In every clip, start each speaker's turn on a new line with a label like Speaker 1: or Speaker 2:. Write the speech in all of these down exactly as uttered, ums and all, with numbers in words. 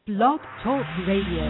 Speaker 1: Blog Talk Radio.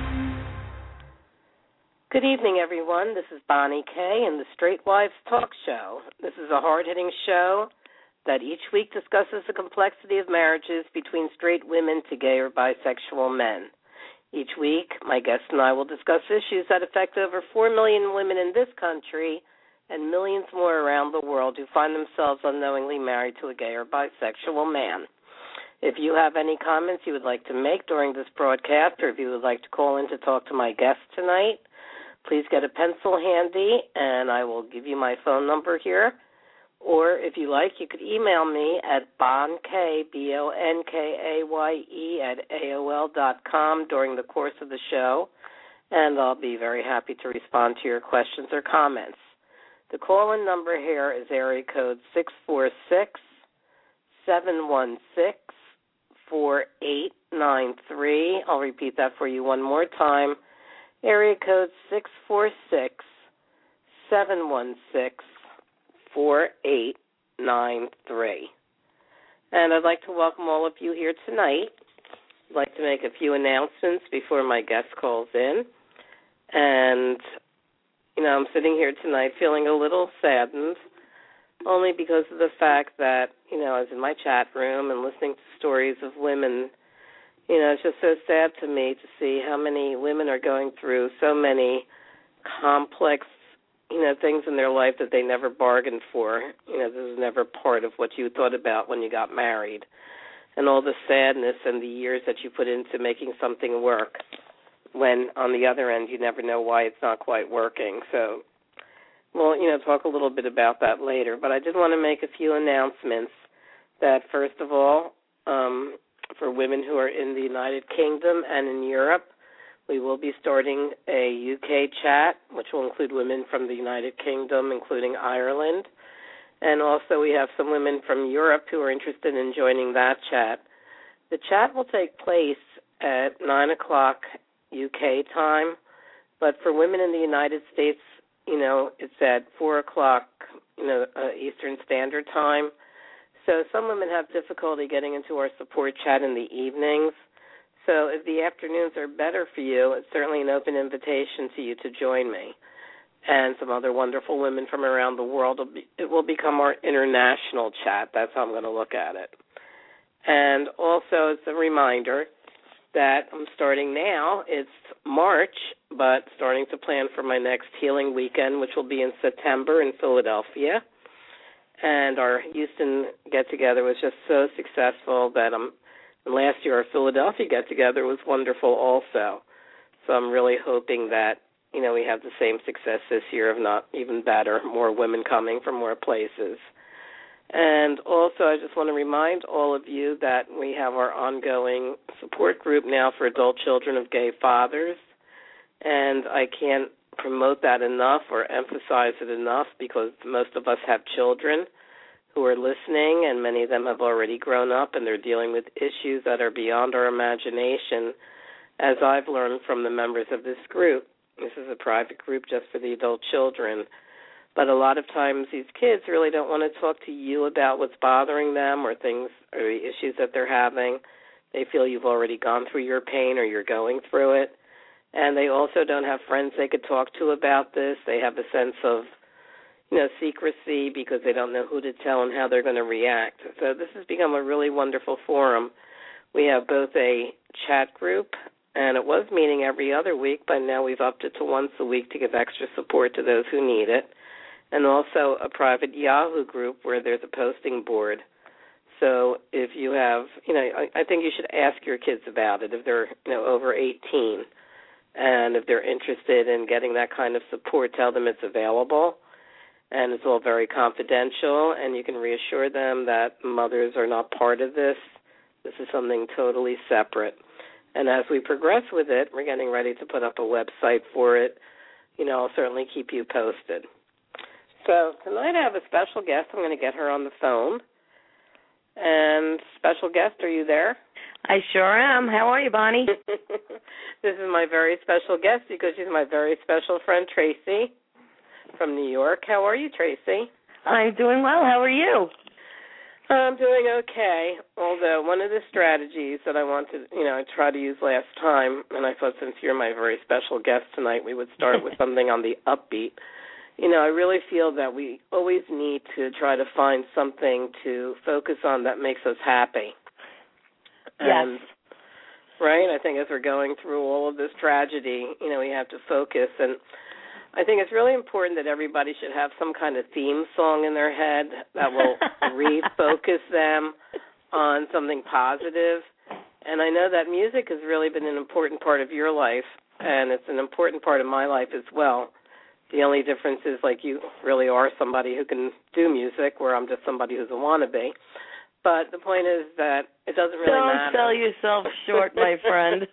Speaker 2: Good evening, everyone. This is Bonnie Kay in the Straight Wives Talk Show. This is a hard-hitting show that each week discusses the complexity of marriages between straight women to gay or bisexual men. Each week, my guests and I will discuss issues that affect over four million women in this country and millions more around the world who find themselves unknowingly married to a gay or bisexual man. If you have any comments you would like to make during this broadcast, or if you would like to call in to talk to my guest tonight, please get a pencil handy, and I will give you my phone number here. Or if you like, you could email me at bonkay, B O N K A Y E, at A O L dot com during the course of the show, and I'll be very happy to respond to your questions or comments. The call-in number here is area code six four six, seven one six, four eight nine three. I'll repeat that for you one more time. Area code six four six, seven one six, four eight nine three. And I'd like to welcome all of you here tonight. I'd like to make a few announcements before my guest calls in. And, you know, I'm sitting here tonight feeling a little saddened, only because of the fact that, you know, I was in my chat room and listening to stories of women. You know, it's just so sad to me to see how many women are going through so many complex, you know, things in their life that they never bargained for. You know, this is never part of what you thought about when you got married. And all the sadness and the years that you put into making something work, when on the other end you never know why it's not quite working. So, well, you know, talk a little bit about that later. But I did want to make a few announcements that, first of all, um, for women who are in the United Kingdom and in Europe, we will be starting a U K chat, which will include women from the United Kingdom, including Ireland. And also we have some women from Europe who are interested in joining that chat. The chat will take place at nine o'clock U K time, but for women in the United States, you know, it's at four o'clock, you know, uh, Eastern Standard Time. So some women have difficulty getting into our support chat in the evenings. So if the afternoons are better for you, it's certainly an open invitation to you to join me and some other wonderful women from around the world. It will become our international chat. That's how I'm going to look at it. And also, it's a reminder that I'm starting now. It's March, but starting to plan for my next healing weekend, which will be in September in Philadelphia. And our Houston get-together was just so successful that I'm, and last year our Philadelphia get-together was wonderful also. So I'm really hoping that, you know, we have the same success this year, if not even better, more women coming from more places. And also, I just want to remind all of you that we have our ongoing support group now for adult children of gay fathers. And I can't promote that enough or emphasize it enough because most of us have children who are listening, and many of them have already grown up and they're dealing with issues that are beyond our imagination, as I've learned from the members of this group. This is a private group just for the adult children. But a lot of times these kids really don't want to talk to you about what's bothering them or things or the issues that they're having. They feel you've already gone through your pain or you're going through it. And they also don't have friends they could talk to about this. They have a sense of, you know, secrecy because they don't know who to tell and how they're going to react. So this has become a really wonderful forum. We have both a chat group, and it was meeting every other week, but now we've upped it to once a week to give extra support to those who need it. And also a private Yahoo group where there's a posting board. So if you have, you know, I, I think you should ask your kids about it if they're, you know, over eighteen. And if they're interested in getting that kind of support, tell them it's available. And it's all very confidential, and you can reassure them that mothers are not part of this. This is something totally separate. And as we progress with it, we're getting ready to put up a website for it. You know, I'll certainly keep you posted. So tonight I have a special guest. I'm going to get her on the phone. And special guest, are you there?
Speaker 3: I sure am. How are you, Bonnie?
Speaker 2: This is my very special guest because she's my very special friend, Tracy, from New York. How are you, Tracy?
Speaker 3: I'm doing well. How are you?
Speaker 2: I'm doing okay, although one of the strategies that I wanted, you know, I tried to use last time, and I thought since you're my very special guest tonight, we would start with something on the upbeat. You know, I really feel that we always need to try to find something to focus on that makes us happy.
Speaker 3: Yes.
Speaker 2: And, right? I think as we're going through all of this tragedy, you know, we have to focus. And I think it's really important that everybody should have some kind of theme song in their head that will refocus them on something positive. And I know that music has really been an important part of your life, and it's an important part of my life as well. The only difference is, like, you really are somebody who can do music, where I'm just somebody who's a wannabe. But the point is that it doesn't really
Speaker 3: Don't
Speaker 2: matter.
Speaker 3: Don't sell yourself short, my friend.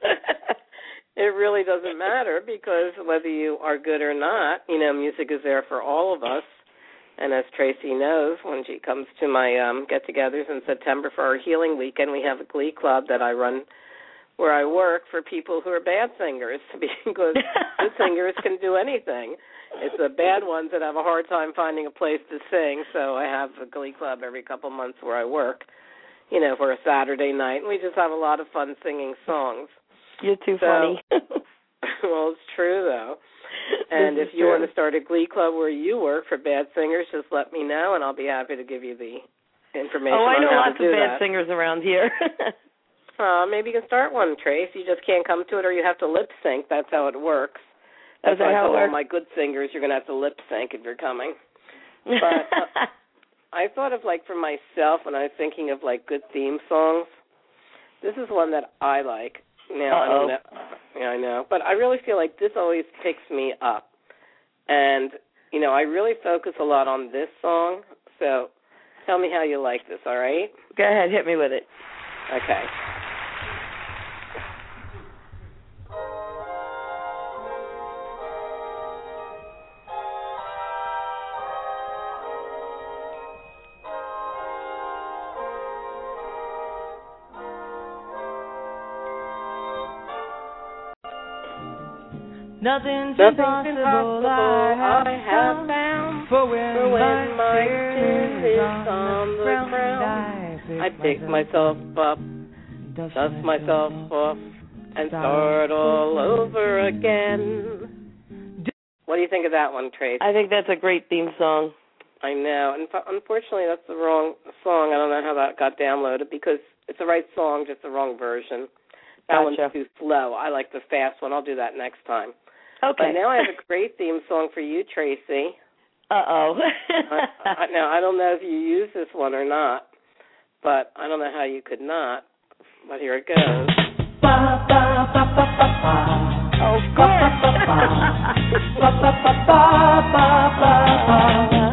Speaker 2: It really doesn't matter, because whether you are good or not, you know, music is there for all of us. And as Tracy knows, when she comes to my um, get-togethers in September for our healing weekend, we have a glee club that I run where I work for people who are bad singers, because good singers can do anything. It's the bad ones that have a hard time finding a place to sing, so I have a glee club every couple months where I work, you know, for a Saturday night, and we just have a lot of fun singing songs.
Speaker 3: You're too
Speaker 2: so,
Speaker 3: funny.
Speaker 2: Well, it's true, though. And if you true. want to start a glee club where you work for bad singers, just let me know, and I'll be happy to give you the information
Speaker 3: oh, I know
Speaker 2: on how
Speaker 3: lots
Speaker 2: to do
Speaker 3: of bad
Speaker 2: that.
Speaker 3: singers around here.
Speaker 2: uh, maybe you can start one, Trace. You just can't come to it, or you have to lip sync. That's how it works. That's
Speaker 3: that
Speaker 2: why I
Speaker 3: how
Speaker 2: told
Speaker 3: it
Speaker 2: all
Speaker 3: works?
Speaker 2: my good singers you're going to have to lip sync if you're coming. But uh, I thought of, like, for myself, when I was thinking of, like, good theme songs, this is one that I like. Now, I don't know. Yeah, I know. But I really feel like this always picks me up. And, you know, I really focus a lot on this song. So tell me how you like this, all right?
Speaker 3: Go ahead. Hit me with it.
Speaker 2: Okay.
Speaker 3: Nothing's,
Speaker 2: Nothing's
Speaker 3: impossible,
Speaker 2: impossible I have found,
Speaker 3: for when,
Speaker 2: for when
Speaker 3: my
Speaker 2: my
Speaker 3: sin
Speaker 2: sin is on the ground, ground I pick myself up, dust, dust myself off, and start all over again. What do you think of that one, Trace?
Speaker 3: I think that's a great theme song.
Speaker 2: I know, and unfortunately that's the wrong song. I don't know how that got downloaded, because it's the right song, just the wrong version. That
Speaker 3: Gotcha.
Speaker 2: one's too slow. I like the fast one. I'll do that next time.
Speaker 3: Okay.
Speaker 2: But now I have a great theme song for you, Tracy.
Speaker 3: Uh-oh.
Speaker 2: I, I, now, I don't know if you use this one or not, but I don't know how you could not. But here it goes.
Speaker 3: Ba, ba, ba, ba, ba, ba. Oh, of course. Ba, ba, ba, ba, ba, ba, ba.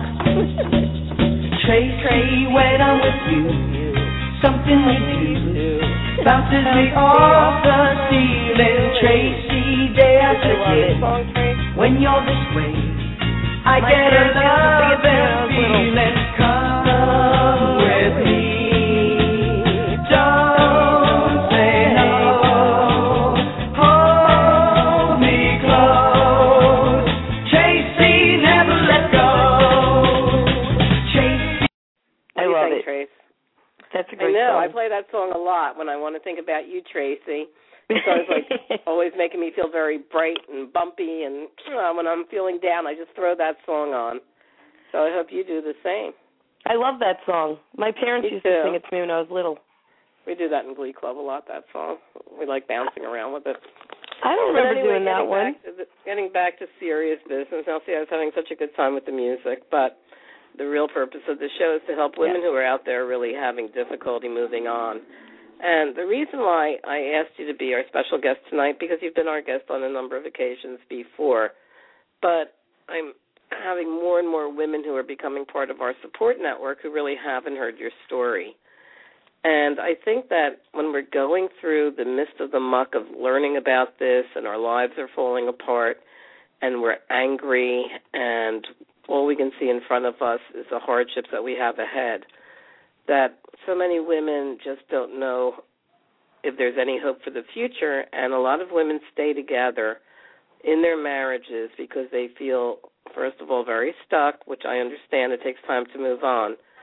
Speaker 3: Tracy, when I'm with you, something we do bounces me off the ceiling. Tracy, day after day, when you're this way, I get a loving feeling. Come with me, don't say no, hold me close. Tracy, never let go. Tracy,
Speaker 2: I love it, Trace.
Speaker 3: That's a great
Speaker 2: I know.
Speaker 3: song.
Speaker 2: I play that song a lot when I want to think about you, Tracy. It's always like always making me feel very bright and bumpy, and uh, when I'm feeling down, I just throw that song on. So I hope you do the same.
Speaker 3: I love that song. My parents
Speaker 2: me
Speaker 3: used
Speaker 2: too.
Speaker 3: to sing it to me when I was little.
Speaker 2: We do that in Glee Club a lot, that song. We like bouncing around with it.
Speaker 3: I don't remember
Speaker 2: anyway,
Speaker 3: doing that one.
Speaker 2: The, getting back to serious business. Now, see, I was having such a good time with the music, but the real purpose of the show is to help women
Speaker 3: yeah.
Speaker 2: who are out there really having difficulty moving on. And the reason why I asked you to be our special guest tonight, because you've been our guest on a number of occasions before, but I'm having more and more women who are becoming part of our support network who really haven't heard your story. And I think that when we're going through the midst of the muck of learning about this and our lives are falling apart and we're angry and all we can see in front of us is the hardships that we have ahead, that so many women just don't know if there's any hope for the future, and a lot of women stay together in their marriages because they feel, first of all, very stuck, which I understand it takes time to move on,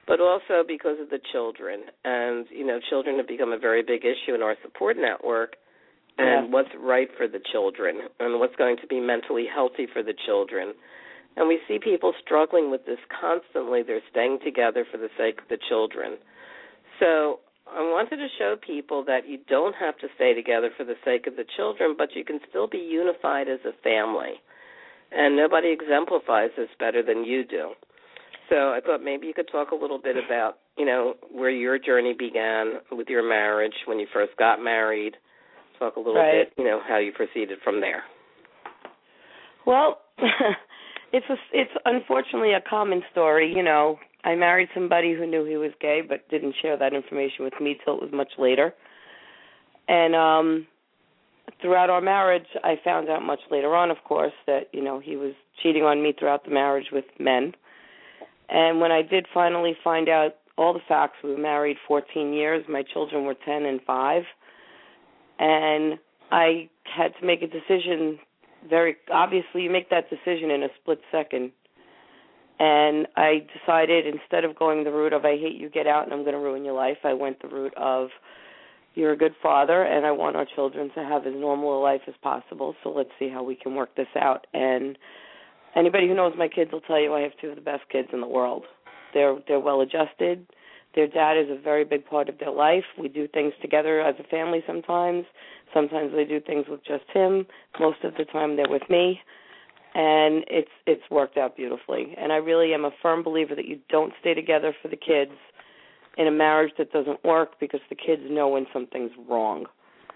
Speaker 2: but also because of the children. And, you know, children have become a very big issue in our support network, and
Speaker 1: yeah.
Speaker 2: what's right for the children and what's going to be mentally healthy for the children. And we see people struggling with this constantly. They're staying together for the sake of the children. So I wanted to show people that you don't have to stay together for the sake of the children, but you can still be unified as a family. And nobody exemplifies this better than you do. So I thought maybe you could talk a little bit about, you know, where your journey began with your marriage, when you first got married. Talk a little
Speaker 1: right.
Speaker 2: bit, you know, how you proceeded from there.
Speaker 1: Well, it's a, it's unfortunately a common story. You know, I married somebody who knew he was gay but didn't share that information with me till it was much later. And um, throughout our marriage, I found out much later on, of course, that, you know, he was cheating on me throughout the marriage with men. And when I did finally find out all the facts, we were married fourteen years. My children were ten and five. And I had to make a decision. Very obviously, you make that decision in a split second. And I decided, instead of going the route of, I hate you, get out, and I'm going to ruin your life, I went the route of, you're a good father, and I want our children to have as normal a life as possible, so let's see how we can work this out. And anybody who knows my kids will tell you I have two of the best kids in the world. They're they're well-adjusted. Their dad is a very big part of their life. We do things together as a family sometimes. Sometimes they do things with just him. Most of the time they're with me. And it's it's worked out beautifully. And I really am a firm believer that you don't stay together for the kids in a marriage that doesn't work, because the kids know when something's wrong.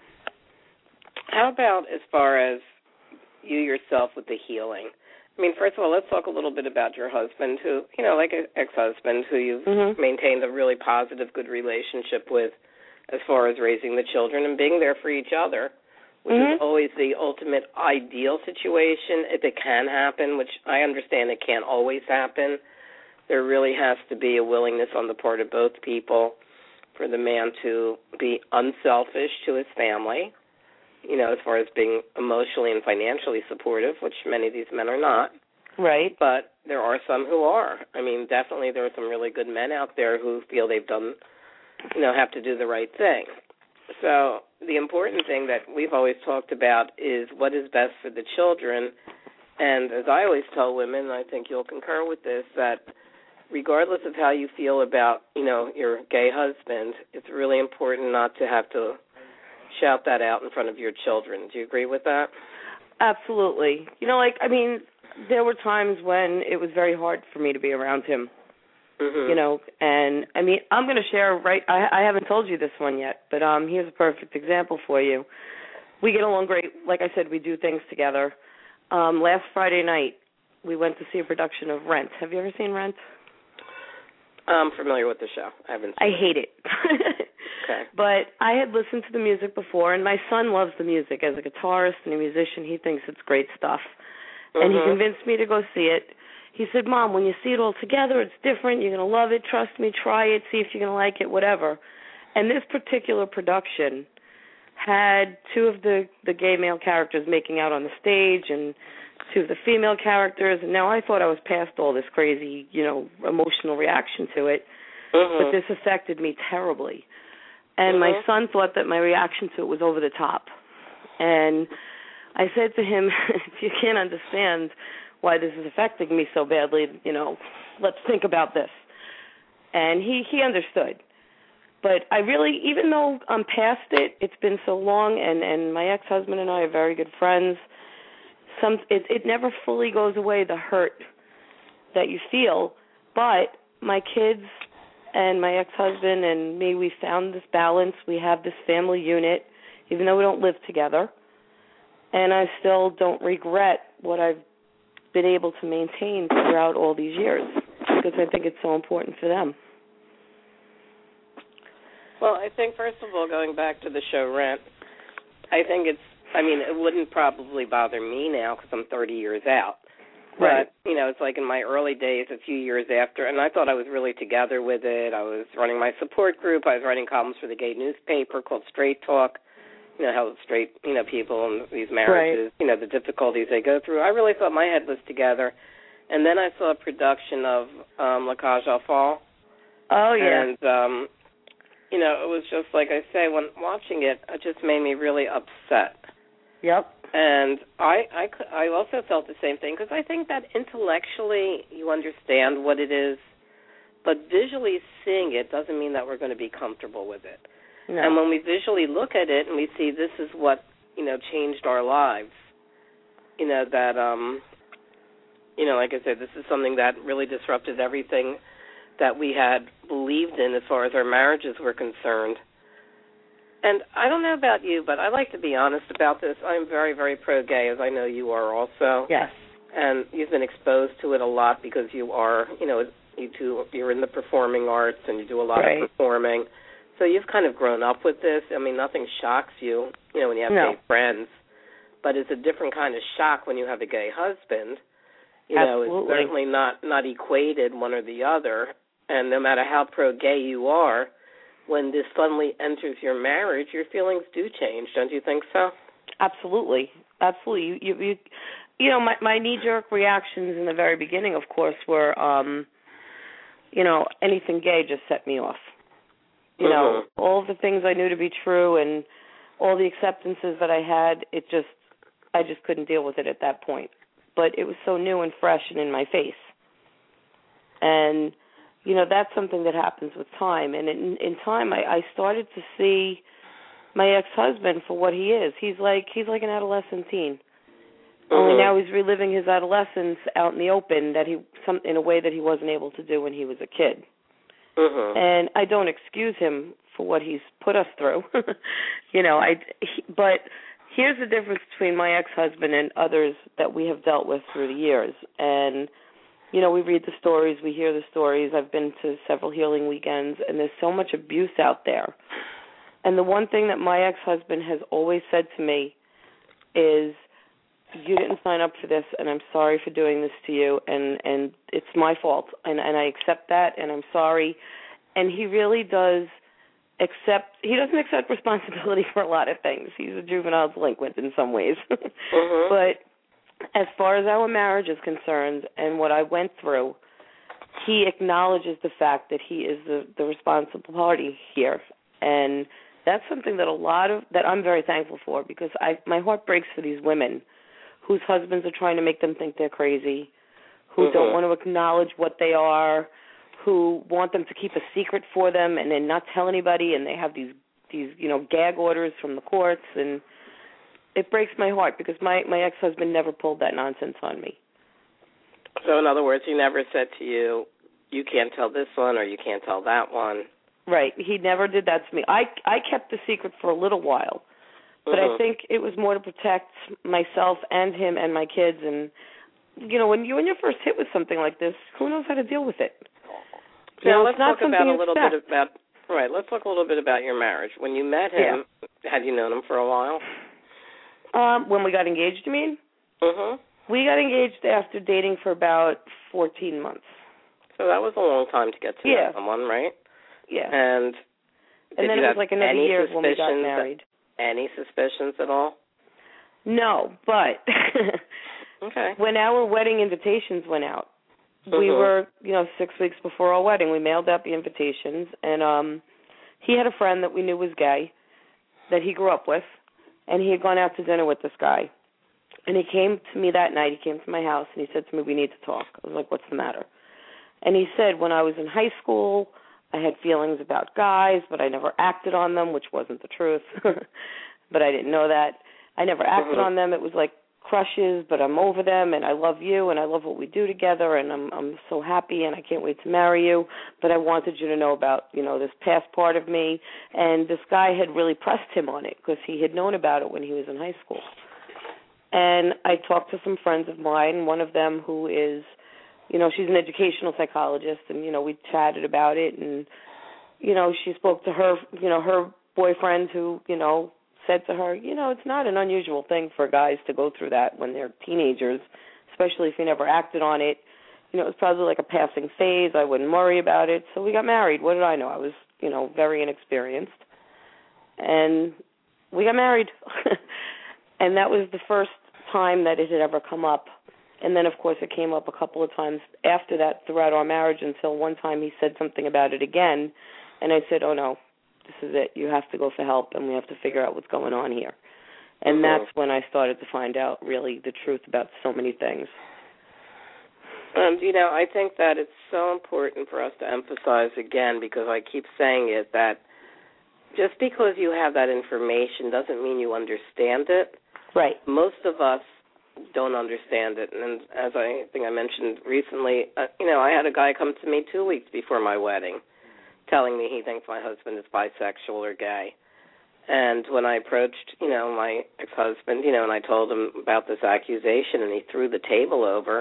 Speaker 2: How about as far as you yourself with the healing? I mean, first of all, let's talk a little bit about your husband, who, you know, like an ex-husband who you've
Speaker 1: mm-hmm.
Speaker 2: maintained a really positive, good relationship with as far as raising the children and being there for each other, which
Speaker 1: mm-hmm.
Speaker 2: is always the ultimate ideal situation if it can happen, which I understand it can't always happen. There really has to be a willingness on the part of both people for the man to be unselfish to his family, you know, as far as being emotionally and financially supportive, which many of these men are not.
Speaker 1: Right.
Speaker 2: But there are some who are. I mean, definitely there are some really good men out there who feel they've done, you know, have to do the right thing. So the important thing that we've always talked about is what is best for the children. And as I always tell women, and I think you'll concur with this, that regardless of how you feel about, you know, your gay husband, it's really important not to have to shout that out in front of your children. Do you agree with that?
Speaker 1: Absolutely. You know, like, I mean, there were times when it was very hard for me to be around him,
Speaker 2: mm-hmm.
Speaker 1: you know, and, I mean, I'm going to share, right, I, I haven't told you this one yet, but um, here's a perfect example for you. We get along great. Like I said, we do things together. Um, last Friday night, we went to see a production of Rent. Have you ever seen Rent?
Speaker 2: I'm familiar with the show. I haven't seen
Speaker 1: I
Speaker 2: it.
Speaker 1: hate it.
Speaker 2: Okay.
Speaker 1: But I had listened to the music before, and my son loves the music. As a guitarist and a musician, he thinks it's great stuff. Mm-hmm. And he convinced me to go see it. He said, Mom, when you see it all together, it's different. You're going to love it. Trust me. Try it. See if you're going to like it, whatever. And this particular production had two of the, the gay male characters making out on the stage and two of the female characters. And now I thought I was past all this crazy, you know, emotional reaction to it.
Speaker 2: Mm-hmm.
Speaker 1: But this affected me terribly. And
Speaker 2: mm-hmm.
Speaker 1: my son thought that my reaction to it was over the top. And I said to him, if you can't understand why this is affecting me so badly, you know, let's think about this. And he, he understood. But I really, even though I'm past it, it's been so long, and, and my ex-husband and I are very good friends, some it, it never fully goes away, the hurt that you feel. But my kids and my ex-husband and me, we found this balance. We have this family unit, even though we don't live together. And I still don't regret what I've been able to maintain throughout all these years, because I think it's so important for them.
Speaker 2: Well, I think, first of all, going back to the show Rent, I think it's, I mean, it wouldn't probably bother me now because I'm thirty years out.
Speaker 1: Right.
Speaker 2: But, you know, it's like in my early days, a few years after, and I thought I was really together with it. I was running my support group. I was writing columns for the gay newspaper called Straight Talk, you know, how straight, you know, people in these marriages, right. you know, the difficulties they go through. I really thought my head was together. And then I saw a production of um, La Cage aux Folles,
Speaker 1: Oh, yeah.
Speaker 2: And, um, you know, it was just, like I say, when watching it, it just made me really upset.
Speaker 1: Yep.
Speaker 2: And I, I, I also felt the same thing, because I think that intellectually you understand what it is, but visually seeing it doesn't mean that we're going to be comfortable with it.
Speaker 1: No.
Speaker 2: And when we visually look at it and we see this is what, you know, changed our lives, you know, that, um, you know, like I said, this is something that really disrupted everything that we had believed in as far as our marriages were concerned. And I don't know about you, but I like to be honest about this. I'm very, very pro-gay, as I know you are also.
Speaker 1: Yes.
Speaker 2: And you've been exposed to it a lot because you are, you know, you two, you're in the performing arts and you do a lot
Speaker 1: right.
Speaker 2: of performing. So you've kind of grown up with this. I mean, nothing shocks you, you know, when you have
Speaker 1: no.
Speaker 2: gay friends. But it's a different kind of shock when you have a gay husband. You
Speaker 1: Absolutely.
Speaker 2: know, it's certainly not, not equated one or the other. And no matter how pro-gay you are, when this suddenly enters your marriage, your feelings do change. Don't you think so?
Speaker 1: Absolutely. Absolutely. You, you, you, you know, my, my knee-jerk reactions in the very beginning, of course, were, um, you know, anything gay just set me off. You
Speaker 2: mm-hmm.
Speaker 1: know, all the things I knew to be true and all the acceptances that I had, it just, I just couldn't deal with it at that point. But it was so new and fresh and in my face. And, you know, that's something that happens with time. And in, in time, I, I started to see my ex-husband for what he is. He's like he's like an adolescent teen. Mm-hmm. Only now he's reliving his adolescence out in the open that he some in a way that he wasn't able to do when he was a kid.
Speaker 2: Mm-hmm.
Speaker 1: And I don't excuse him for what he's put us through. you know, I he, but here's the difference between my ex-husband and others that we have dealt with through the years. And you know, we read the stories, we hear the stories. I've been to several healing weekends, and there's so much abuse out there. And the one thing that my ex-husband has always said to me is, you didn't sign up for this, and I'm sorry for doing this to you, and, and it's my fault, and, and I accept that, and I'm sorry. And he really does accept, he doesn't accept responsibility for a lot of things. He's a juvenile delinquent in some ways.
Speaker 2: Mm-hmm.
Speaker 1: But as far as our marriage is concerned and what I went through, he acknowledges the fact that he is the, the responsible party here. And that's something that a lot of, that I'm very thankful for, because I my heart breaks for these women whose husbands are trying to make them think they're crazy, who mm-hmm. don't want to acknowledge what they are, who want them to keep a secret for them and then not tell anybody, and they have these, these you know, gag orders from the courts, and it breaks my heart because my, my ex-husband never pulled that nonsense on me.
Speaker 2: So in other words, he never said to you, you can't tell this one or you can't tell that one.
Speaker 1: Right. He never did that to me. I, I kept the secret for a little while, but mm-hmm. I think it was more to protect myself and him and my kids. And, you know, when, you, when you're first hit with something like this, who knows how to deal with it?
Speaker 2: So
Speaker 1: now,
Speaker 2: let's talk about a little bit about, right, let's talk a little bit about your marriage. When you met him, yeah. had you known him for a while?
Speaker 1: Um, when we got engaged, you mean?
Speaker 2: Mm-hmm.
Speaker 1: We got engaged after dating for about fourteen months.
Speaker 2: So that was a long time to get to
Speaker 1: yeah.
Speaker 2: know someone, right?
Speaker 1: Yeah.
Speaker 2: And
Speaker 1: and then it was like another year when we got married.
Speaker 2: Any suspicions at all?
Speaker 1: No, but
Speaker 2: okay.
Speaker 1: when our wedding invitations went out,
Speaker 2: mm-hmm.
Speaker 1: we were, you know, six weeks before our wedding. We mailed out the invitations, and um, he had a friend that we knew was gay that he grew up with. And he had gone out to dinner with this guy. And he came to me that night. He came to my house, and he said to me, we need to talk. I was like, what's the matter? And he said, when I was in high school, I had feelings about guys, but I never acted on them, which wasn't the truth. But I didn't know that. I never acted mm-hmm. on them. It was like crushes, but I'm over them, and I love you, and I love what we do together, and I'm I'm so happy, and I can't wait to marry you. But I wanted you to know about, you know, this past part of me. And this guy had really pressed him on it because he had known about it when he was in high school. And I talked to some friends of mine, one of them who is, you know, she's an educational psychologist, and, you know, we chatted about it, and, you know, she spoke to her, you know, her boyfriend who, you know, said to her, you know, it's not an unusual thing for guys to go through that when they're teenagers, especially if you never acted on it. You know, it was probably like a passing phase. I wouldn't worry about it. So we got married. What did I know? I was, you know, very inexperienced. And we got married. And that was the first time that it had ever come up And then, of course, it came up a couple of times after that throughout our marriage until one time he said something about it again. And I said, oh, no, this is it. You have to go for help, and we have to figure out what's going on here. And mm-hmm. that's when I started to find out really the truth about so many things.
Speaker 2: And, you know, I think that it's so important for us to emphasize again, because I keep saying it, that just because you have that information doesn't mean you understand it.
Speaker 1: Right.
Speaker 2: Most of us don't understand it. And as I think I mentioned recently, uh, you know, I had a guy come to me two weeks before my wedding telling me he thinks my husband is bisexual or gay. And when I approached, you know, my ex-husband, you know, and I told him about this accusation, and he threw the table over,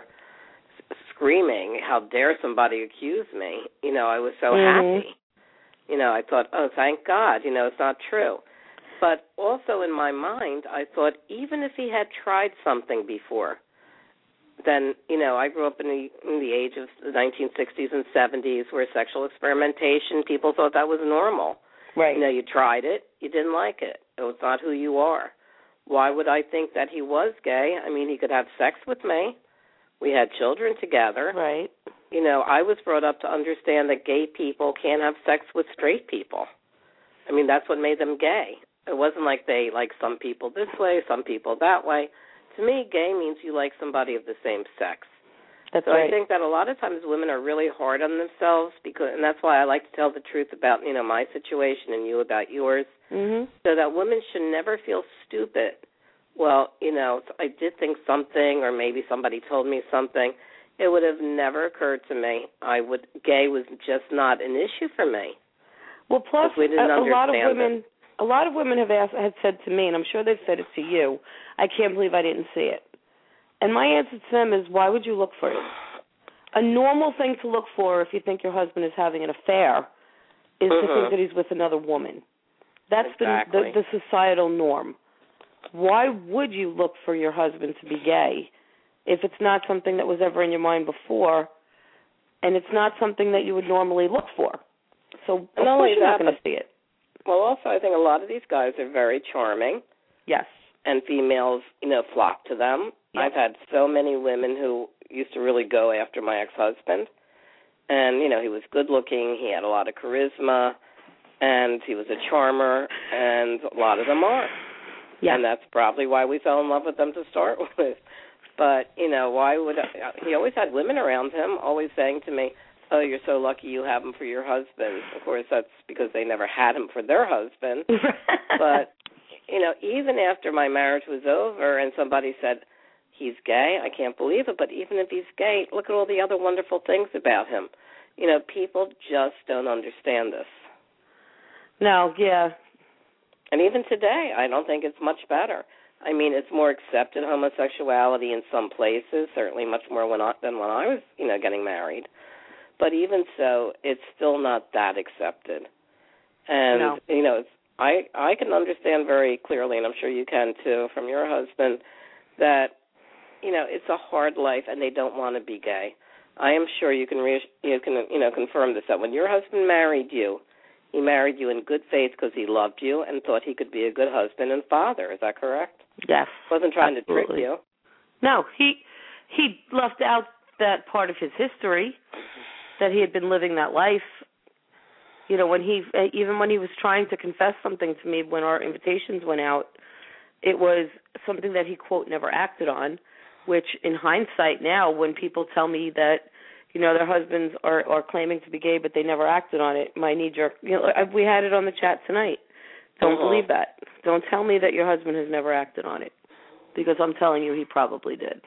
Speaker 2: screaming, how dare somebody accuse me? You know, I was so
Speaker 1: mm-hmm.
Speaker 2: happy. You know, I thought, oh, thank God, you know, it's not true. But also in my mind, I thought, even if he had tried something before, then, you know, I grew up in the, in the age of the nineteen sixties and seventies where sexual experimentation, people thought that was normal.
Speaker 1: Right.
Speaker 2: You know, you tried it, you didn't like it. It was not who you are. Why would I think that he was gay? I mean, he could have sex with me. We had children together.
Speaker 1: Right.
Speaker 2: You know, I was brought up to understand that gay people can't have sex with straight people. I mean, that's what made them gay. It wasn't like they like some people this way, some people that way. To me, gay means you like somebody of the same sex.
Speaker 1: That's
Speaker 2: so
Speaker 1: right.
Speaker 2: I think that a lot of times women are really hard on themselves, because, and that's why I like to tell the truth about, you know, my situation and you about yours,
Speaker 1: mm-hmm.
Speaker 2: so that women should never feel stupid. Well, you know, I did think something, or maybe somebody told me something. It would have never occurred to me. I would gay was just not an issue for me.
Speaker 1: Well, plus
Speaker 2: we didn't
Speaker 1: a, a lot of
Speaker 2: understand
Speaker 1: women,
Speaker 2: it.
Speaker 1: a lot of women have asked, had said to me, and I'm sure they've said it to you, I can't believe I didn't see it. And my answer to them is, why would you look for it? A normal thing to look for if you think your husband is having an affair is
Speaker 2: mm-hmm.
Speaker 1: to think that he's with another woman. That's
Speaker 2: exactly.
Speaker 1: the, the the societal norm. Why would you look for your husband to be gay if it's not something that was ever in your mind before, and it's not something that you would normally look for? So, of
Speaker 2: not
Speaker 1: course you're
Speaker 2: that,
Speaker 1: not going to see it.
Speaker 2: Well, also, I think a lot of these guys are very charming.
Speaker 1: Yes.
Speaker 2: And females, you know, flock to them.
Speaker 1: Yep.
Speaker 2: I've had so many women who used to really go after my ex-husband. And, you know, he was good-looking, he had a lot of charisma, and he was a charmer, and a lot of them are.
Speaker 1: Yeah.
Speaker 2: And that's probably why we fell in love with them to start with. But, you know, why would I, he always had women around him always saying to me, oh, you're so lucky you have him for your husband. Of course, that's because they never had him for their husband. But, you know, even after my marriage was over and somebody said, he's gay, I can't believe it, but even if he's gay, look at all the other wonderful things about him. You know, people just don't understand this.
Speaker 1: No, yeah.
Speaker 2: And even today, I don't think it's much better. I mean, it's more accepted, homosexuality in some places, certainly much more when I, than when I was, you know, getting married. But even so, it's still not that accepted. And,
Speaker 1: no.
Speaker 2: you know, it's, I, I can understand very clearly, and I'm sure you can too, from your husband, that, you know, it's a hard life and they don't want to be gay. I am sure you can, re- you can, you know, confirm this, that when your husband married you, he married you in good faith because he loved you and thought he could be a good husband and father. Is that correct?
Speaker 1: Yes.
Speaker 2: Wasn't trying
Speaker 1: absolutely.
Speaker 2: to trick you.
Speaker 1: No, he he left out that part of his history, that he had been living that life. You know, when he even when he was trying to confess something to me when our invitations went out, it was something that he, quote, never acted on, which in hindsight now, when people tell me that, you know, their husbands are, are claiming to be gay but they never acted on it, my knee-jerk, you know, we had it on the chat tonight. Don't
Speaker 2: uh-huh.
Speaker 1: believe that. Don't tell me that your husband has never acted on it, because I'm telling you he probably did.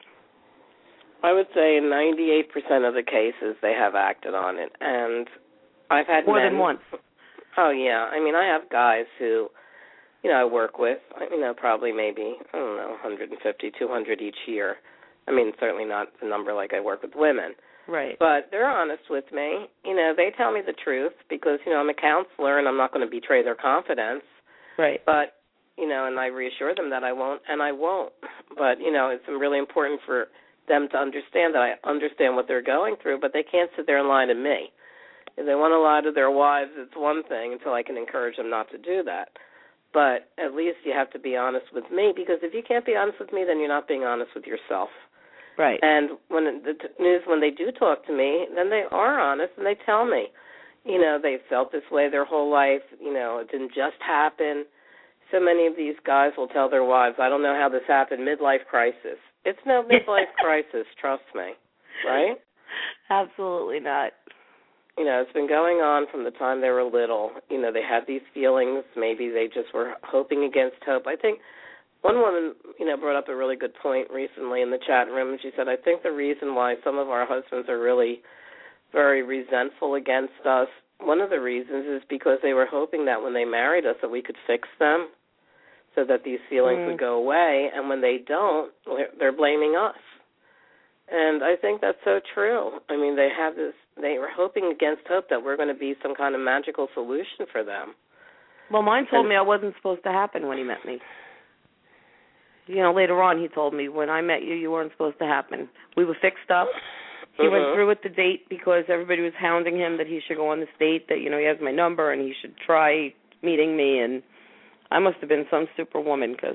Speaker 2: I would say in ninety-eight percent of the cases they have acted on it, and I've had
Speaker 1: More
Speaker 2: men,
Speaker 1: than once.
Speaker 2: Oh, yeah. I mean, I have guys who, you know, I work with, you know, probably maybe, I don't know, one hundred fifty, two hundred each year. I mean, certainly not the number like I work with women.
Speaker 1: Right.
Speaker 2: But they're honest with me. You know, they tell me the truth because, you know, I'm a counselor and I'm not going to betray their confidence.
Speaker 1: Right.
Speaker 2: But, you know, and I reassure them that I won't, and I won't. But, you know, it's really important for them to understand that I understand what they're going through, but they can't sit there and lie to me. If they want to lie to their wives, it's one thing until I can encourage them not to do that. But at least you have to be honest with me, because if you can't be honest with me, then you're not being honest with yourself.
Speaker 1: Right.
Speaker 2: And when the t- news, when they do talk to me, then they are honest and they tell me, you know, they felt this way their whole life. You know, it didn't just happen. So many of these guys will tell their wives, I don't know how this happened, midlife crisis. It's no midlife crisis, trust me, right?
Speaker 1: Absolutely not.
Speaker 2: You know, it's been going on from the time they were little. You know, they had these feelings. Maybe they just were hoping against hope. I think one woman, you know, brought up a really good point recently in the chat room, and she said, I think the reason why some of our husbands are really very resentful against us, one of the reasons is because they were hoping that when they married us that we could fix them so that these feelings
Speaker 1: mm.
Speaker 2: would go away, and when they don't, they're blaming us. And I think that's so true. I mean, they have this, they were hoping against hope that we're going to be some kind of magical solution for them.
Speaker 1: Well, mine told
Speaker 2: and,
Speaker 1: me I wasn't supposed to happen when he met me. You know, later on he told me, when I met you, you weren't supposed to happen. We were fixed up. He
Speaker 2: mm-hmm.
Speaker 1: went through with the date because everybody was hounding him that he should go on this date, that, you know, he has my number and he should try meeting me, and I must have been some superwoman because...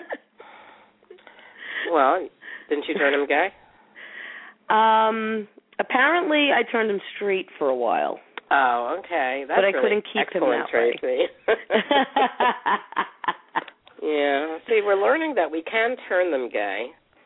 Speaker 2: Well, didn't you turn him gay?
Speaker 1: Um, apparently I turned him straight for a while.
Speaker 2: Oh, okay. That's
Speaker 1: but I
Speaker 2: really
Speaker 1: couldn't keep him that
Speaker 2: Tracy.
Speaker 1: way.
Speaker 2: Yeah. See, we're learning that we can turn them gay.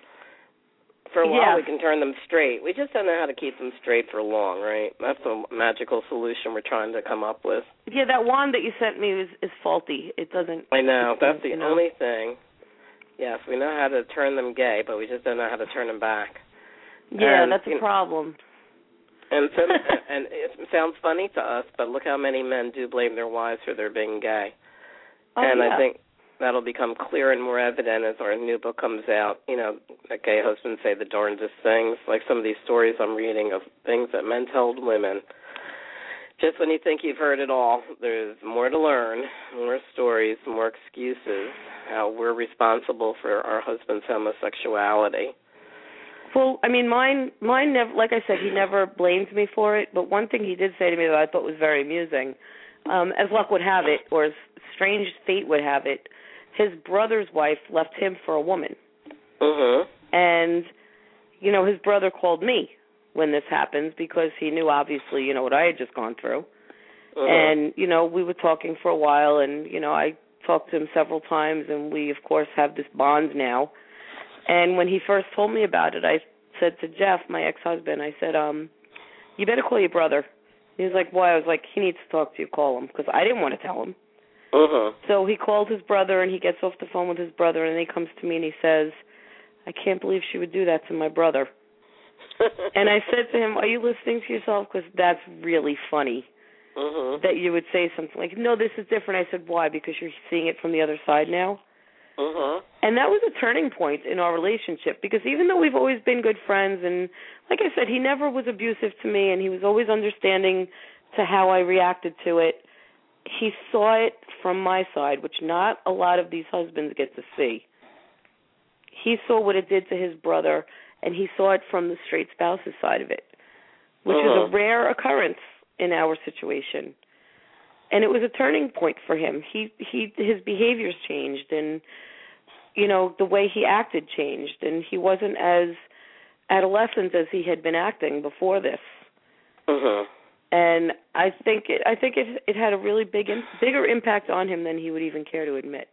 Speaker 2: For a while,
Speaker 1: yeah.
Speaker 2: we can turn them straight. We just don't know how to keep them straight for long, right? That's the magical solution we're trying to come up with.
Speaker 1: Yeah, that wand that you sent me is, is faulty. It doesn't...
Speaker 2: I know. That's the
Speaker 1: you know.
Speaker 2: only thing. Yes, we know how to turn them gay, but we just don't know how to turn them back.
Speaker 1: Yeah,
Speaker 2: and,
Speaker 1: that's a
Speaker 2: you know,
Speaker 1: problem.
Speaker 2: And so, and it sounds funny to us, but look how many men do blame their wives for their being gay.
Speaker 1: Oh,
Speaker 2: and
Speaker 1: yeah.
Speaker 2: I think that'll become clearer and more evident as our new book comes out. You know, that gay husbands say the darndest things, like some of these stories I'm reading of things that men told women. Just when you think you've heard it all, there's more to learn, more stories, more excuses, how we're responsible for our husband's homosexuality.
Speaker 1: Well, I mean, mine, mine never, like I said, he never blamed me for it, but one thing he did say to me that I thought was very amusing, um, as luck would have it, or as strange fate would have it, his brother's wife left him for a woman.
Speaker 2: Mm-hmm.
Speaker 1: And, you know, his brother called me when this happened because he knew, obviously, you know, what I had just gone through. Mm-hmm. And, you know, we were talking for a while, and, you know, I talked to him several times, and we, of course, have this bond now. And when he first told me about it, I said to Jeff, my ex-husband, I said, um, you better call your brother. He was like, why? I was like, he needs to talk to you. Call him, because I didn't want to tell him.
Speaker 2: Uh-huh.
Speaker 1: So he called his brother, and he gets off the phone with his brother, and then he comes to me and he says, I can't believe she would do that to my brother. And I said to him, are you listening to yourself? Because that's really funny
Speaker 2: uh-huh.
Speaker 1: that you would say something like, no, this is different. I said, why? Because you're seeing it from the other side now?
Speaker 2: Uh-huh.
Speaker 1: And that was a turning point in our relationship, because even though we've always been good friends, and like I said, he never was abusive to me, and he was always understanding to how I reacted to it, he saw it from my side, which not a lot of these husbands get to see. He saw what it did to his brother, and he saw it from the straight spouse's side of it, which
Speaker 2: uh-huh.
Speaker 1: was a rare occurrence in our situation. And it was a turning point for him. He he his behaviors changed, and you know, the way he acted changed, and he wasn't as adolescent as he had been acting before this.
Speaker 2: Uh-huh.
Speaker 1: And I think it I think it it had a really big bigger impact on him than he would even care to admit.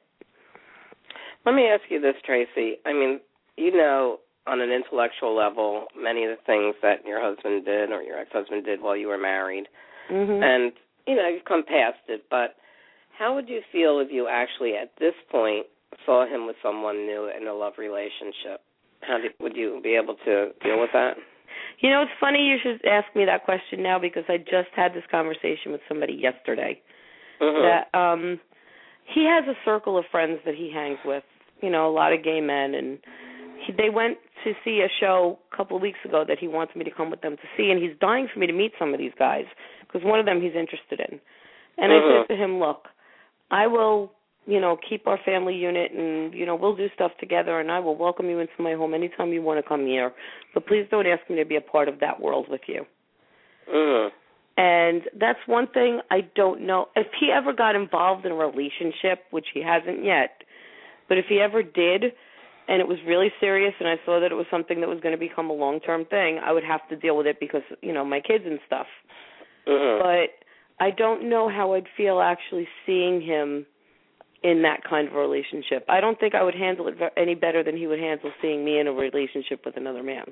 Speaker 2: Let me ask you this, Tracy. I mean, you know, on an intellectual level, many of the things that your husband did or your ex-husband did while you were married,
Speaker 1: mm-hmm.
Speaker 2: and you know, you've come past it, but how would you feel if you actually, at this point, saw him with someone new in a love relationship? How did, would you be able to deal with that?
Speaker 1: You know, it's funny you should ask me that question now, because I just had this conversation with somebody yesterday.
Speaker 2: Mm-hmm.
Speaker 1: That um, he has a circle of friends that he hangs with, you know, a lot of gay men, and he, they went to see a show a couple of weeks ago that he wants me to come with them to see, and he's dying for me to meet some of these guys, because one of them he's interested in. And
Speaker 2: mm-hmm.
Speaker 1: I said to him, look, I will, you know, keep our family unit, and, you know, we'll do stuff together, and I will welcome you into my home anytime you want to come here. But please don't ask me to be a part of that world with you.
Speaker 2: Mm-hmm.
Speaker 1: And that's one thing I don't know. If he ever got involved in a relationship, which he hasn't yet, but if he ever did, and it was really serious, and I saw that it was something that was going to become a long-term thing, I would have to deal with it because, you know, my kids and stuff.
Speaker 2: Mm-hmm.
Speaker 1: But I don't know how I'd feel actually seeing him in that kind of a relationship. I don't think I would handle it any better than he would handle seeing me in a relationship with another man.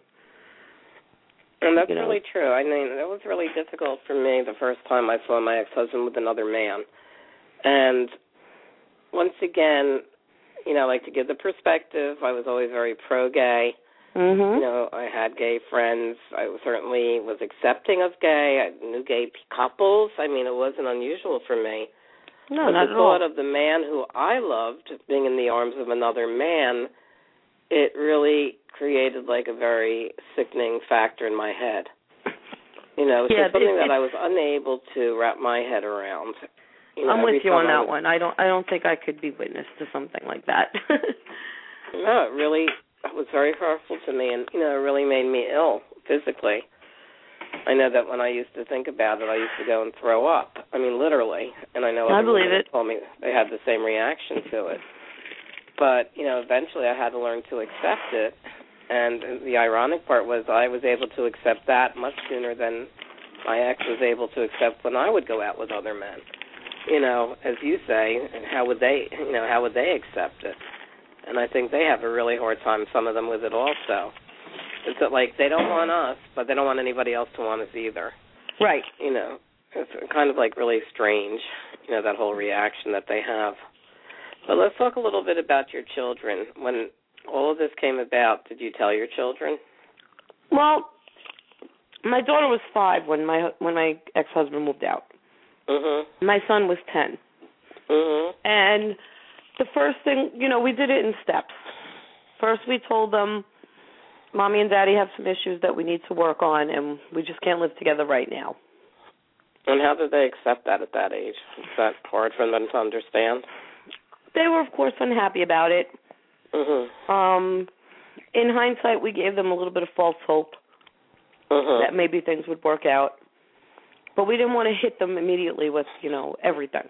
Speaker 2: And that's
Speaker 1: you know?
Speaker 2: really true. I mean, it was really difficult for me the first time I saw my ex-husband with another man. And once again, you know, like to give the perspective, I was always very pro-gay.
Speaker 1: Mm-hmm.
Speaker 2: You know, I had gay friends. I certainly was accepting of gay. I knew gay couples. I mean, it wasn't unusual for me.
Speaker 1: No,
Speaker 2: but
Speaker 1: not
Speaker 2: the
Speaker 1: at
Speaker 2: thought
Speaker 1: all.
Speaker 2: of the man who I loved being in the arms of another man, it really created like a very sickening factor in my head. You know, it's
Speaker 1: yeah,
Speaker 2: just something
Speaker 1: it,
Speaker 2: that I was unable to wrap my head around. You know,
Speaker 1: I'm with you on that
Speaker 2: was,
Speaker 1: one. I don't. I don't think I could be witness to something like that.
Speaker 2: No, it really was very hurtful to me, and you know, it really made me ill physically. I know that when I used to think about it, I used to go and throw up. I mean, literally. And I know
Speaker 1: I
Speaker 2: other
Speaker 1: believe
Speaker 2: women
Speaker 1: it.
Speaker 2: told me they had the same reaction to it. But, you know, eventually I had to learn to accept it. And the ironic part was I was able to accept that much sooner than my ex was able to accept when I would go out with other men. You know, as you say, and how would they, you know, how would they accept it? And I think they have a really hard time, some of them, with it also. It's that, like, they don't want us, but they don't want anybody else to want us either.
Speaker 1: Right.
Speaker 2: You know, it's kind of, like, really strange, you know, that whole reaction that they have. But let's talk a little bit about your children. When all of this came about, did you tell your children?
Speaker 1: Well, my daughter was five when my when my ex-husband moved out.
Speaker 2: Mm-hmm.
Speaker 1: My son was ten.
Speaker 2: Mm-hmm.
Speaker 1: And the first thing, you know, we did it in steps. First we told them, Mommy and Daddy have some issues that we need to work on, and we just can't live together right now.
Speaker 2: And how did they accept that at that age? Is that hard for them to understand?
Speaker 1: They were, of course, unhappy about it.
Speaker 2: Mm-hmm.
Speaker 1: Um, in hindsight, we gave them a little bit of false hope
Speaker 2: mm-hmm.
Speaker 1: that maybe things would work out. But we didn't want to hit them immediately with, you know, everything.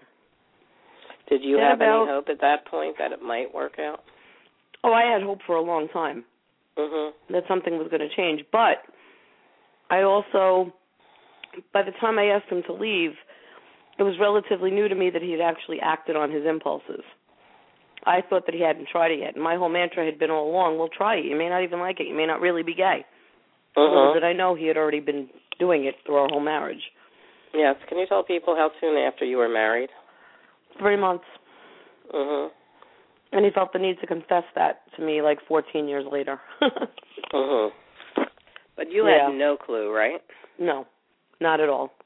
Speaker 2: Did you
Speaker 1: Then
Speaker 2: have
Speaker 1: about,
Speaker 2: any hope at that point that it might work out?
Speaker 1: Oh, I had hope for a long time.
Speaker 2: Mm-hmm.
Speaker 1: That something was going to change. But I also, by the time I asked him to leave, it was relatively new to me that he had actually acted on his impulses. I thought that he hadn't tried it yet. And my whole mantra had been all along, well, try it. You may not even like it. You may not really be gay.
Speaker 2: Mm-hmm.
Speaker 1: Little did I know he had already been doing it through our whole marriage.
Speaker 2: Yes. Can you tell people how soon after you were married?
Speaker 1: Three months.
Speaker 2: Mm-hmm.
Speaker 1: And he felt the need to confess that to me like fourteen years later.
Speaker 2: mm-hmm. But you
Speaker 1: yeah.
Speaker 2: had no clue, right?
Speaker 1: No, not at all.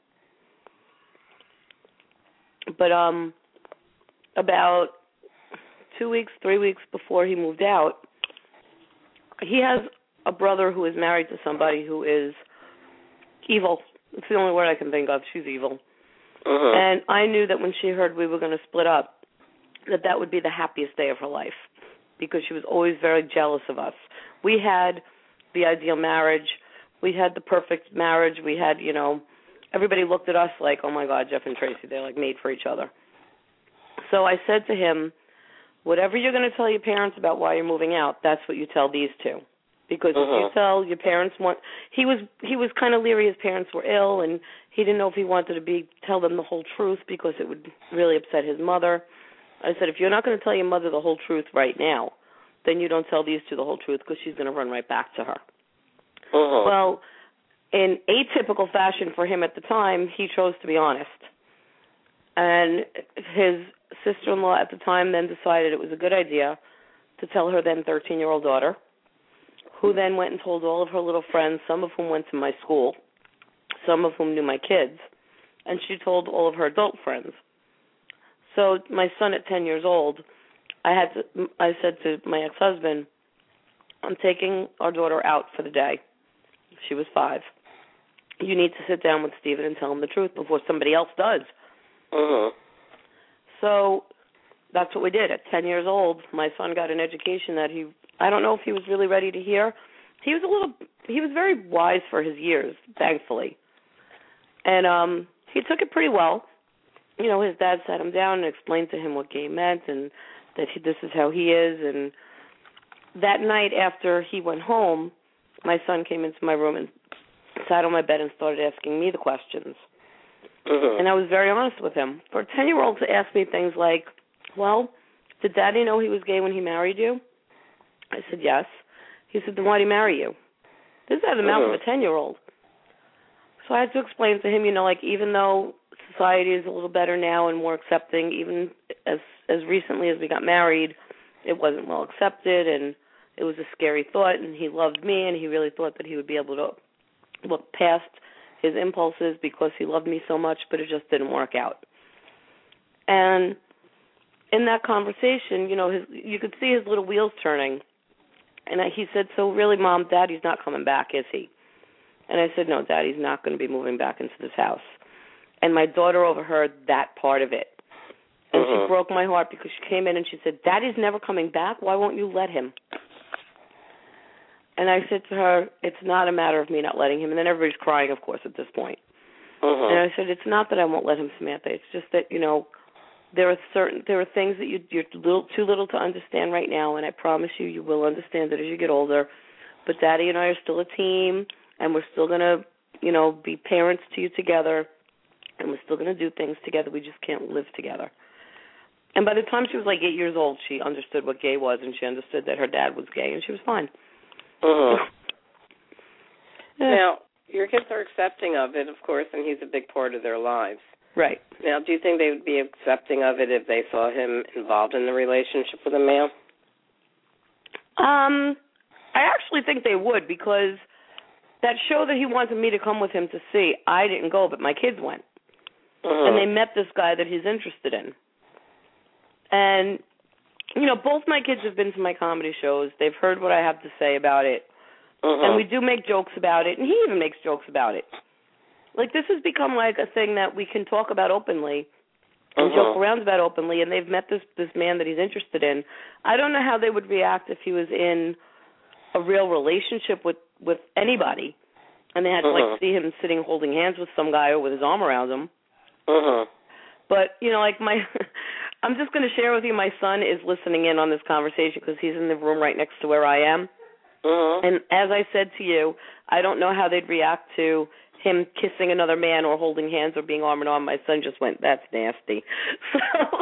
Speaker 1: But um, about two weeks, three weeks before he moved out, he has a brother who is married to somebody who is evil. It's the only word I can think of. She's evil.
Speaker 2: Mm-hmm.
Speaker 1: And I knew that when she heard we were going to split up, that that would be the happiest day of her life because she was always very jealous of us. We had the ideal marriage. We had the perfect marriage. We had, you know, everybody looked at us like, oh, my God, Jeff and Tracy, they're like made for each other. So I said to him, whatever you're going to tell your parents about why you're moving out, that's what you tell these two. Because
Speaker 2: mm-hmm.
Speaker 1: if you tell your parents, want, he was he was kind of leery his parents were ill, and he didn't know if he wanted to be tell them the whole truth because it would really upset his mother. I said, if you're not going to tell your mother the whole truth right now, then you don't tell these two the whole truth because she's going to run right back to her.
Speaker 2: Mm-hmm.
Speaker 1: Well, in atypical fashion for him at the time, he chose to be honest. And his sister-in-law at the time then decided it was a good idea to tell her then thirteen-year-old daughter, who then went and told all of her little friends, some of whom went to my school, some of whom knew my kids, and she told all of her adult friends. So my son at ten years old, I had to, I said to my ex-husband, I'm taking our daughter out for the day. She was five. You need to sit down with Stephen and tell him the truth before somebody else does.
Speaker 2: Mm-hmm.
Speaker 1: So that's what we did. At ten years old, my son got an education that he, I don't know if he was really ready to hear. He was a little, he was very wise for his years, thankfully. And um, he took it pretty well. You know, his dad sat him down and explained to him what gay meant and that he, this is how he is. And that night after he went home, my son came into my room and sat on my bed and started asking me the questions.
Speaker 2: Mm-hmm.
Speaker 1: And I was very honest with him. For a ten-year-old to ask me things like, well, did Daddy know he was gay when he married you? I said, yes. He said, then why did he marry you? This is out of the mouth
Speaker 2: Mm-hmm.
Speaker 1: of a ten-year-old. So I had to explain to him, you know, like even though society is a little better now and more accepting, even as as recently as we got married, it wasn't well accepted, and it was a scary thought, and he loved me, and he really thought that he would be able to look past his impulses because he loved me so much, but it just didn't work out. And in that conversation, you know, his, you could see his little wheels turning, and I, he said, so really, Mom, Daddy's not coming back, is he? And I said, no, Daddy's not going to be moving back into this house. And my daughter overheard that part of it. And
Speaker 2: mm-hmm.
Speaker 1: she broke my heart because she came in and she said, Daddy's never coming back. Why won't you let him? And I said to her, it's not a matter of me not letting him. And then everybody's crying, of course, at this point.
Speaker 2: Mm-hmm.
Speaker 1: And I said, it's not that I won't let him, Samantha. It's just that, you know, there are certain there are things that you, you're little, too little to understand right now, and I promise you, you will understand it as you get older. But Daddy and I are still a team, and we're still going to, you know, be parents to you together, and we're still going to do things together. We just can't live together. And by the time she was like eight years old, she understood what gay was, and she understood that her dad was gay, and she was fine.
Speaker 2: Mm-hmm.
Speaker 1: Yeah.
Speaker 2: Now, your kids are accepting of it, of course, and he's a big part of their lives.
Speaker 1: Right.
Speaker 2: Now, do you think they would be accepting of it if they saw him involved in the relationship with a male?
Speaker 1: Um, I actually think they would, because that show that he wanted me to come with him to see, I didn't go, but my kids went.
Speaker 2: Mm-hmm.
Speaker 1: And they met this guy that he's interested in. And, you know, both my kids have been to my comedy shows. They've heard what I have to say about it.
Speaker 2: Mm-hmm.
Speaker 1: And we do make jokes about it, and he even makes jokes about it. Like, this has become like a thing that we can talk about openly and
Speaker 2: Mm-hmm.
Speaker 1: joke around about openly, and they've met this this man that he's interested in. I don't know how they would react if he was in a real relationship with, with anybody, and they had to,
Speaker 2: Mm-hmm.
Speaker 1: like, see him sitting holding hands with some guy or with his arm around him.
Speaker 2: Mm-hmm.
Speaker 1: But, you know, like, my, I'm just going to share with you, my son is listening in on this conversation because he's in the room right next to where I am.
Speaker 2: Mm-hmm.
Speaker 1: And as I said to you, I don't know how they'd react to him kissing another man or holding hands or being arm in arm. My son just went, that's nasty. So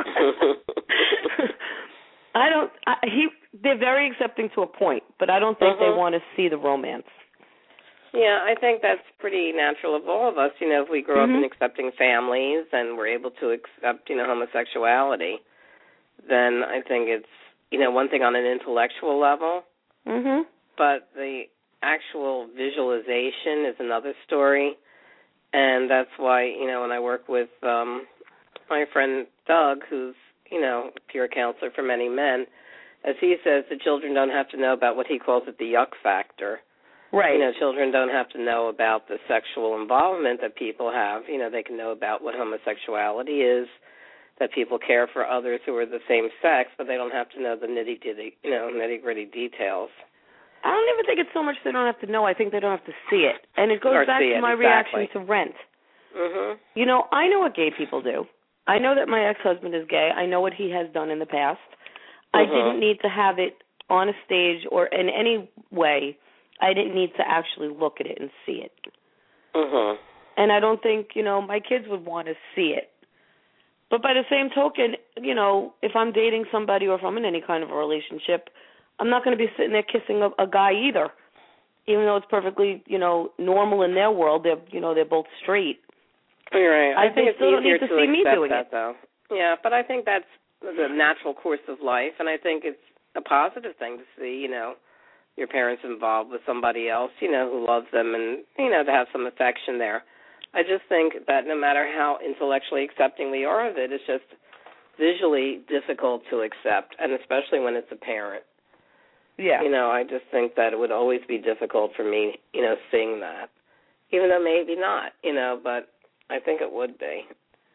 Speaker 1: I don't, I, he, they're very accepting to a point, but I don't think
Speaker 2: mm-hmm.
Speaker 1: they want to see the romance.
Speaker 2: Yeah, I think that's pretty natural of all of us. You know, if we grow
Speaker 1: Mm-hmm.
Speaker 2: up in accepting families and we're able to accept, you know, homosexuality, then I think it's, you know, one thing on an intellectual level,
Speaker 1: Mm-hmm.
Speaker 2: but the actual visualization is another story. And that's why, you know, when I work with um, my friend Doug, who's, you know, a peer counselor for many men, as he says, the children don't have to know about what he calls it the yuck factor.
Speaker 1: Right.
Speaker 2: You know, children don't have to know about the sexual involvement that people have. You know, they can know about what homosexuality is, that people care for others who are the same sex, but they don't have to know the nitty-gritty, you know, nitty-gritty details.
Speaker 1: I don't even think it's so much they don't have to know. I think they don't have to see it. And it goes
Speaker 2: Or
Speaker 1: back
Speaker 2: see
Speaker 1: to
Speaker 2: it,
Speaker 1: my
Speaker 2: exactly.
Speaker 1: reaction to Rent.
Speaker 2: Mm-hmm.
Speaker 1: You know, I know what gay people do. I know that my ex-husband is gay. I know what he has done in the past.
Speaker 2: Mm-hmm.
Speaker 1: I didn't need to have it on a stage or in any way. I didn't need to actually look at it and see it.
Speaker 2: Mm-hmm.
Speaker 1: And I don't think, you know, my kids would want to see it. But by the same token, you know, if I'm dating somebody or if I'm in any kind of a relationship, I'm not going to be sitting there kissing a, a guy either, even though it's perfectly, you know, normal in their world. They're, you know, they're both straight.
Speaker 2: You're right. I,
Speaker 1: I
Speaker 2: think it's
Speaker 1: still don't
Speaker 2: easier
Speaker 1: need to
Speaker 2: to
Speaker 1: see me
Speaker 2: accept
Speaker 1: doing
Speaker 2: that,
Speaker 1: it.
Speaker 2: though. Yeah, but I think that's the natural course of life, and I think it's a positive thing to see, you know, your parents involved with somebody else, you know, who loves them and, you know, to have some affection there. I just think that no matter how intellectually accepting we are of it, it's just visually difficult to accept, and especially when it's a parent.
Speaker 1: Yeah.
Speaker 2: You know, I just think that it would always be difficult for me, you know, seeing that, even though maybe not, you know, but I think it would be.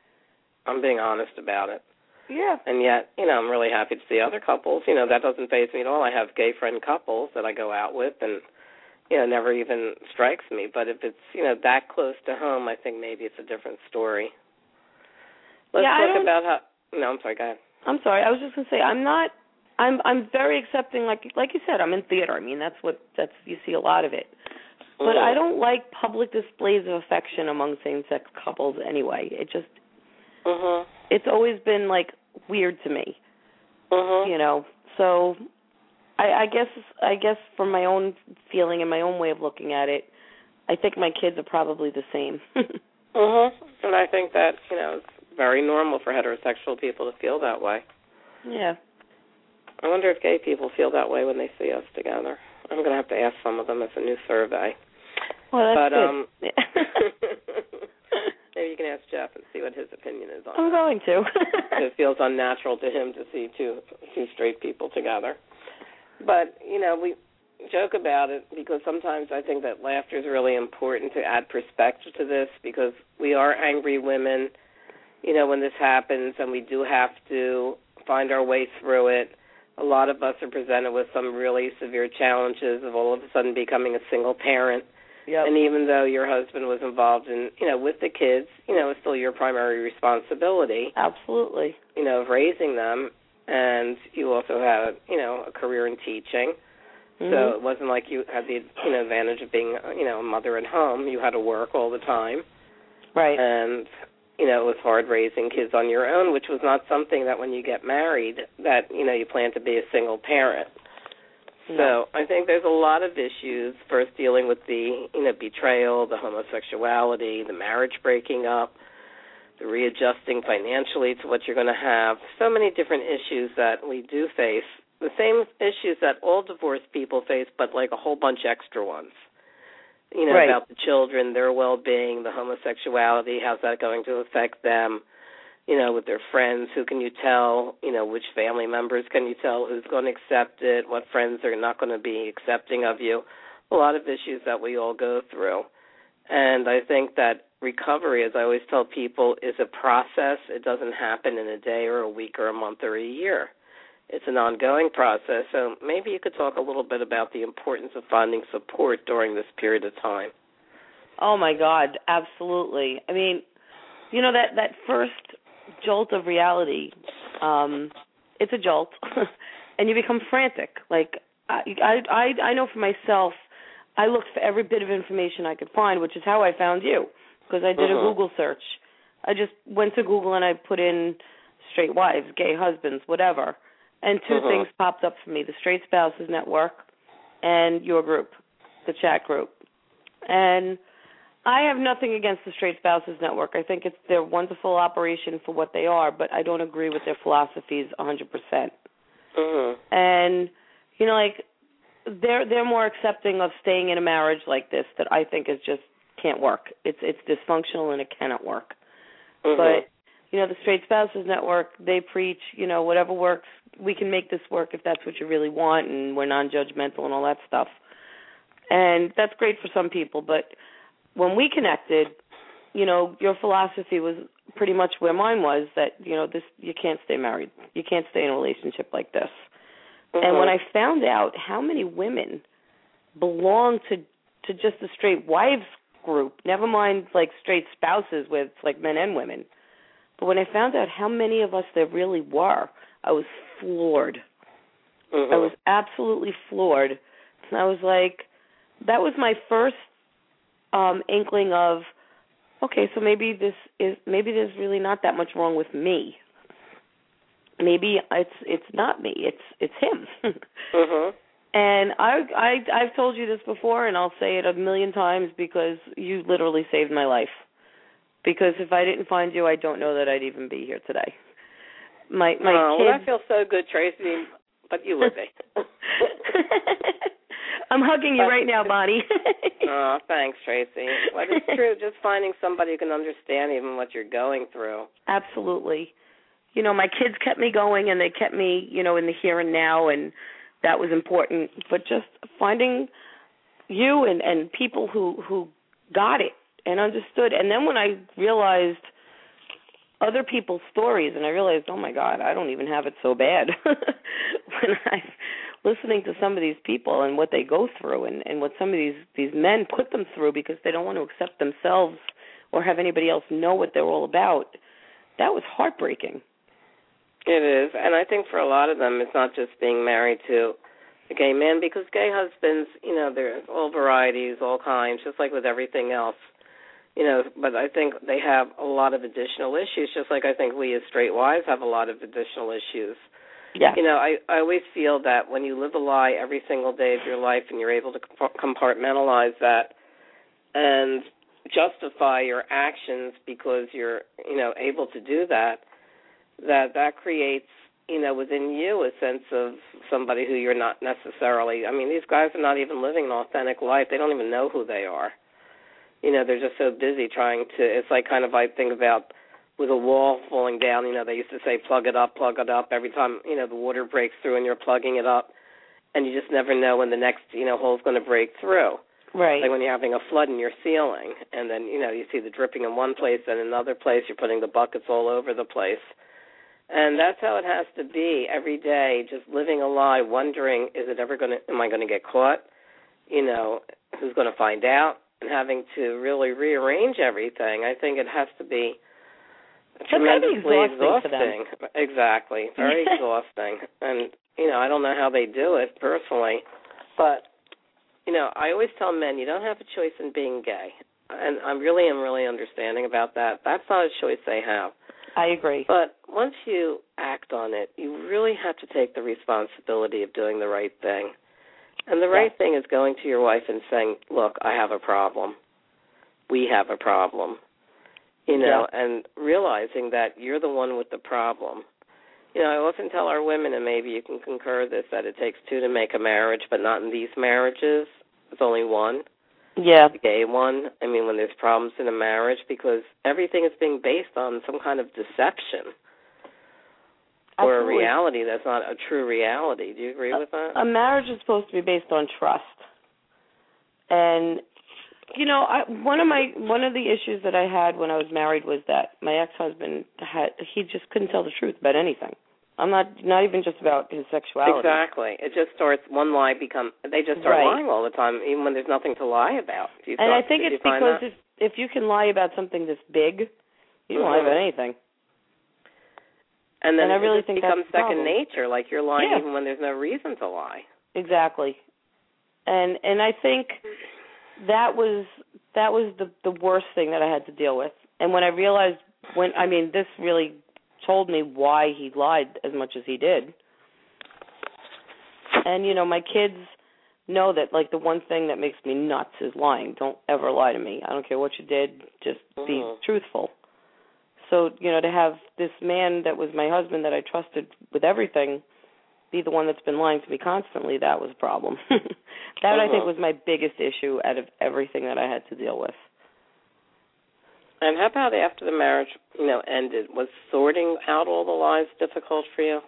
Speaker 2: I'm being honest about it.
Speaker 1: Yeah.
Speaker 2: And yet, you know, I'm really happy to see other couples. You know, that doesn't faze me at all. I have gay friend couples that I go out with, and, you know, it never even strikes me. But if it's, you know, that close to home, I think maybe it's a different story. Let's
Speaker 1: yeah,
Speaker 2: talk about how... No, I'm sorry, go ahead.
Speaker 1: I'm sorry. I was just going to say, I'm not I'm I'm very accepting, like like you said. I'm in theater. I mean, that's what that's you see a lot of it. But
Speaker 2: mm.
Speaker 1: I don't like public displays of affection among same-sex couples anyway. It just,
Speaker 2: mm-hmm.
Speaker 1: it's always been, like, weird to me,
Speaker 2: mm-hmm.
Speaker 1: you know. So I, I guess I guess from my own feeling and my own way of looking at it, I think my kids are probably the same.
Speaker 2: mm-hmm. And I think that, you know, it's very normal for heterosexual people to feel that way.
Speaker 1: Yeah.
Speaker 2: I wonder if gay people feel that way when they see us together. I'm going to have to ask some of them. It's a new survey.
Speaker 1: Well, that's
Speaker 2: but,
Speaker 1: good.
Speaker 2: Um, maybe you can ask Jeff and see what his opinion is on
Speaker 1: I'm
Speaker 2: that.
Speaker 1: going to.
Speaker 2: It feels unnatural to him to see two two straight people together. But, you know, we joke about it because sometimes I think that laughter is really important to add perspective to this because we are angry women, you know, when this happens, and we do have to find our way through it. A lot of us are presented with some really severe challenges of all of a sudden becoming a single parent.
Speaker 1: Yep.
Speaker 2: And even though your husband was involved in, you know, with the kids, you know, it's still your primary responsibility.
Speaker 1: Absolutely.
Speaker 2: You know, of raising them. And you also had, you know, a career in teaching. Mm-hmm. So it wasn't like you had the, you know, advantage of being, you know, a mother at home. You had to work all the time.
Speaker 1: Right.
Speaker 2: And, you know, it was hard raising kids on your own, which was not something that when you get married that, you know, you plan to be a single parent.
Speaker 1: No.
Speaker 2: So I think there's a lot of issues, first dealing with the, you know, betrayal, the homosexuality, the marriage breaking up, the readjusting financially to what you're going to have, so many different issues that we do face, the same issues that all divorced people face, but like a whole bunch extra ones. You know,
Speaker 1: right.
Speaker 2: about the children, their well-being, the homosexuality, how's that going to affect them, you know, with their friends, who can you tell, you know, which family members can you tell who's going to accept it, what friends are not going to be accepting of you, a lot of issues that we all go through. And I think that recovery, as I always tell people, is a process. It doesn't happen in a day or a week or a month or a year. It's an ongoing process. So maybe you could talk a little bit about the importance of finding support during this period of time.
Speaker 1: Oh, my God, absolutely. I mean, you know, that, that first jolt of reality, um, it's a jolt, and you become frantic. Like, I, I, I know for myself, I looked for every bit of information I could find, which is how I found you, because I did uh-huh. a Google search. I just went to Google and I put in straight wives, gay husbands, whatever, and two uh-huh. things popped up for me, the Straight Spouses Network and your group, the chat group. And I have nothing against the Straight Spouses Network. I think it's their wonderful operation for what they are, but I don't agree with their philosophies one hundred percent.
Speaker 2: Uh-huh.
Speaker 1: And, you know, like, they're they're more accepting of staying in a marriage like this that I think is just can't work. It's it's dysfunctional and it cannot work.
Speaker 2: Uh-huh.
Speaker 1: But, you know, the Straight Spouses Network, they preach, you know, whatever works, we can make this work if that's what you really want, and we're non-judgmental and all that stuff. And that's great for some people, but when we connected, you know, your philosophy was pretty much where mine was, that, you know, this you can't stay married. You can't stay in a relationship like this. Uh-huh. And when I found out how many women belong to to just the straight wives group, never mind like straight spouses with like men and women, but when I found out how many of us there really were, I was floored.
Speaker 2: Uh-huh.
Speaker 1: I was absolutely floored. And I was like, that was my first um, inkling of, okay, so maybe this is maybe there's really not that much wrong with me. Maybe it's it's not me, it's it's him.
Speaker 2: Uh-huh.
Speaker 1: And I I I've told you this before, and I'll say it a million times because you literally saved my life. Because if I didn't find you, I don't know that I'd even be here today. My my
Speaker 2: oh,
Speaker 1: kids.
Speaker 2: Well, that feels so good, Tracy. But you would be.
Speaker 1: I'm hugging you right now, Bonnie.
Speaker 2: Oh, thanks, Tracy. But it's true, just finding somebody who can understand even what you're going through.
Speaker 1: Absolutely. You know, my kids kept me going, and they kept me, you know, in the here and now, and that was important. But just finding you and, and people who, who got it and understood. And then when I realized other people's stories, and I realized, oh, my God, I don't even have it so bad. When I listening to some of these people and what they go through and, and what some of these, these men put them through because they don't want to accept themselves or have anybody else know what they're all about, that was heartbreaking.
Speaker 2: It is, and I think for a lot of them, it's not just being married to a gay man, because gay husbands, you know, there's all varieties, all kinds, just like with everything else. You know, but I think they have a lot of additional issues, just like I think we as straight wives have a lot of additional issues.
Speaker 1: Yeah.
Speaker 2: You know, I, I always feel that when you live a lie every single day of your life and you're able to compartmentalize that and justify your actions because you're, you know, able to do that, that that creates, you know, within you a sense of somebody who you're not necessarily. I mean, these guys are not even living an authentic life. They don't even know who they are. You know, they're just so busy trying to, it's like kind of, I think about with a wall falling down, you know, they used to say plug it up, plug it up. Every time, you know, the water breaks through and you're plugging it up, and you just never know when the next, you know, hole's going to break through.
Speaker 1: Right.
Speaker 2: Like when you're having a flood in your ceiling, and then, you know, you see the dripping in one place, and in another place you're putting the buckets all over the place. And that's how it has to be every day, just living a lie, wondering, is it ever going to, am I going to get caught? You know, who's going to find out? And having to really rearrange everything. I think it has to be tremendously exhausting. exhausting. Exactly. Very exhausting. And, you know, I don't know how they do it personally. But, you know, I always tell men, you don't have a choice in being gay. And I really am really understanding about that. That's not a choice they have.
Speaker 1: I agree.
Speaker 2: But once you act on it, you really have to take the responsibility of doing the right thing. And the right
Speaker 1: yeah.
Speaker 2: thing is going to your wife and saying, look, I have a problem. We have a problem. You know,
Speaker 1: yeah.
Speaker 2: and realizing that you're the one with the problem. You know, I often tell our women, and maybe you can concur this, that it takes two to make a marriage, but not in these marriages. It's only one.
Speaker 1: Yeah.
Speaker 2: The gay one. I mean, when there's problems in a marriage, because everything is being based on some kind of deception. Or
Speaker 1: Absolutely.
Speaker 2: a reality that's not a true reality. Do you agree
Speaker 1: a,
Speaker 2: with that?
Speaker 1: A marriage is supposed to be based on trust. And, you know, I, one of my one of the issues that I had when I was married was that my ex-husband had he just couldn't tell the truth about anything. I'm not not even just about his sexuality.
Speaker 2: Exactly. It just starts one lie become they just start
Speaker 1: right.
Speaker 2: lying all the time, even when there's nothing to lie about. Do you
Speaker 1: and
Speaker 2: thought,
Speaker 1: I think it's because if if you can lie about something this big, you don't
Speaker 2: mm-hmm.
Speaker 1: lie about anything.
Speaker 2: And then
Speaker 1: and I really
Speaker 2: it
Speaker 1: think
Speaker 2: becomes
Speaker 1: that's
Speaker 2: second nature, like you're lying
Speaker 1: yeah.
Speaker 2: even when there's no reason to lie.
Speaker 1: Exactly. And and I think that was that was the the worst thing that I had to deal with. And when I realized when I mean this really told me why he lied as much as he did. And you know, my kids know that like the one thing that makes me nuts is lying. Don't ever lie to me. I don't care what you did, just
Speaker 2: mm-hmm.
Speaker 1: be truthful. So, you know, to have this man that was my husband that I trusted with everything be the one that's been lying to me constantly, that was a problem. that,
Speaker 2: uh-huh.
Speaker 1: I think, was my biggest issue out of everything that I had to deal with.
Speaker 2: And how about after the marriage, you know, ended? Was sorting out all the lies difficult for you?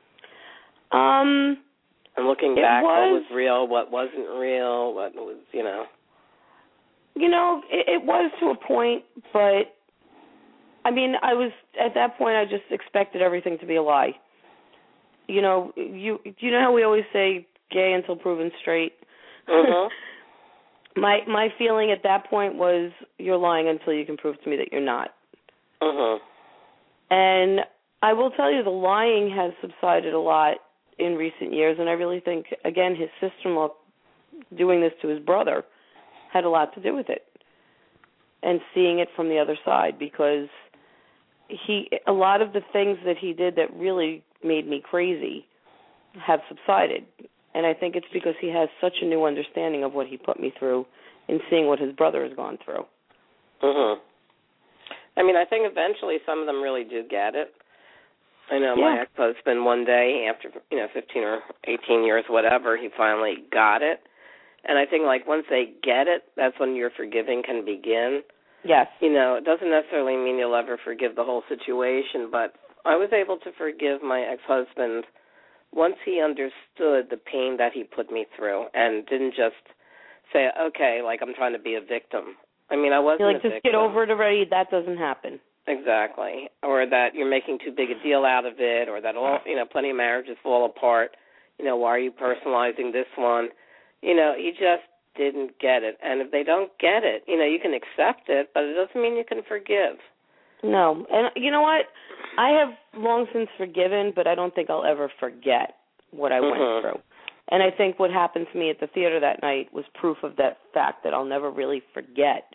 Speaker 1: Um,
Speaker 2: and looking back, was, what was real, what wasn't real, what was, you know?
Speaker 1: You know, it, it was to a point, but I mean, I was at that point. I just expected everything to be a lie. You know, you you know how we always say gay until proven straight.
Speaker 2: Uh-huh.
Speaker 1: my my feeling at that point was you're lying until you can prove to me that you're not.
Speaker 2: Uh-huh.
Speaker 1: And I will tell you, the lying has subsided a lot in recent years, and I really think again his sister-in-law doing this to his brother had a lot to do with it, and seeing it from the other side because. He, a lot of the things that he did that really made me crazy have subsided. And I think it's because he has such a new understanding of what he put me through in seeing what his brother has gone through.
Speaker 2: Mhm. I mean, I think eventually some of them really do get it. I know
Speaker 1: yeah.
Speaker 2: my ex-husband one day after, you know, fifteen or eighteen years, whatever, he finally got it. And I think, like, once they get it, that's when your forgiving can begin.
Speaker 1: Yes.
Speaker 2: You know, it doesn't necessarily mean you'll ever forgive the whole situation, but I was able to forgive my ex-husband once he understood the pain that he put me through and didn't just say, okay, like I'm trying to be a victim. I mean, I wasn't
Speaker 1: You're like,
Speaker 2: a
Speaker 1: just
Speaker 2: victim.
Speaker 1: get over it already. That doesn't happen.
Speaker 2: Exactly. Or that you're making too big a deal out of it, or that all, you know, plenty of marriages fall apart. You know, why are you personalizing this one? You know, you just didn't get it. And if they don't get it, you know, you can accept it, but it doesn't mean you can forgive.
Speaker 1: No. And you know what? I have long since forgiven, but I don't think I'll ever forget what I
Speaker 2: mm-hmm.
Speaker 1: went through. And I think what happened to me at the theater that night was proof of that fact that I'll never really forget.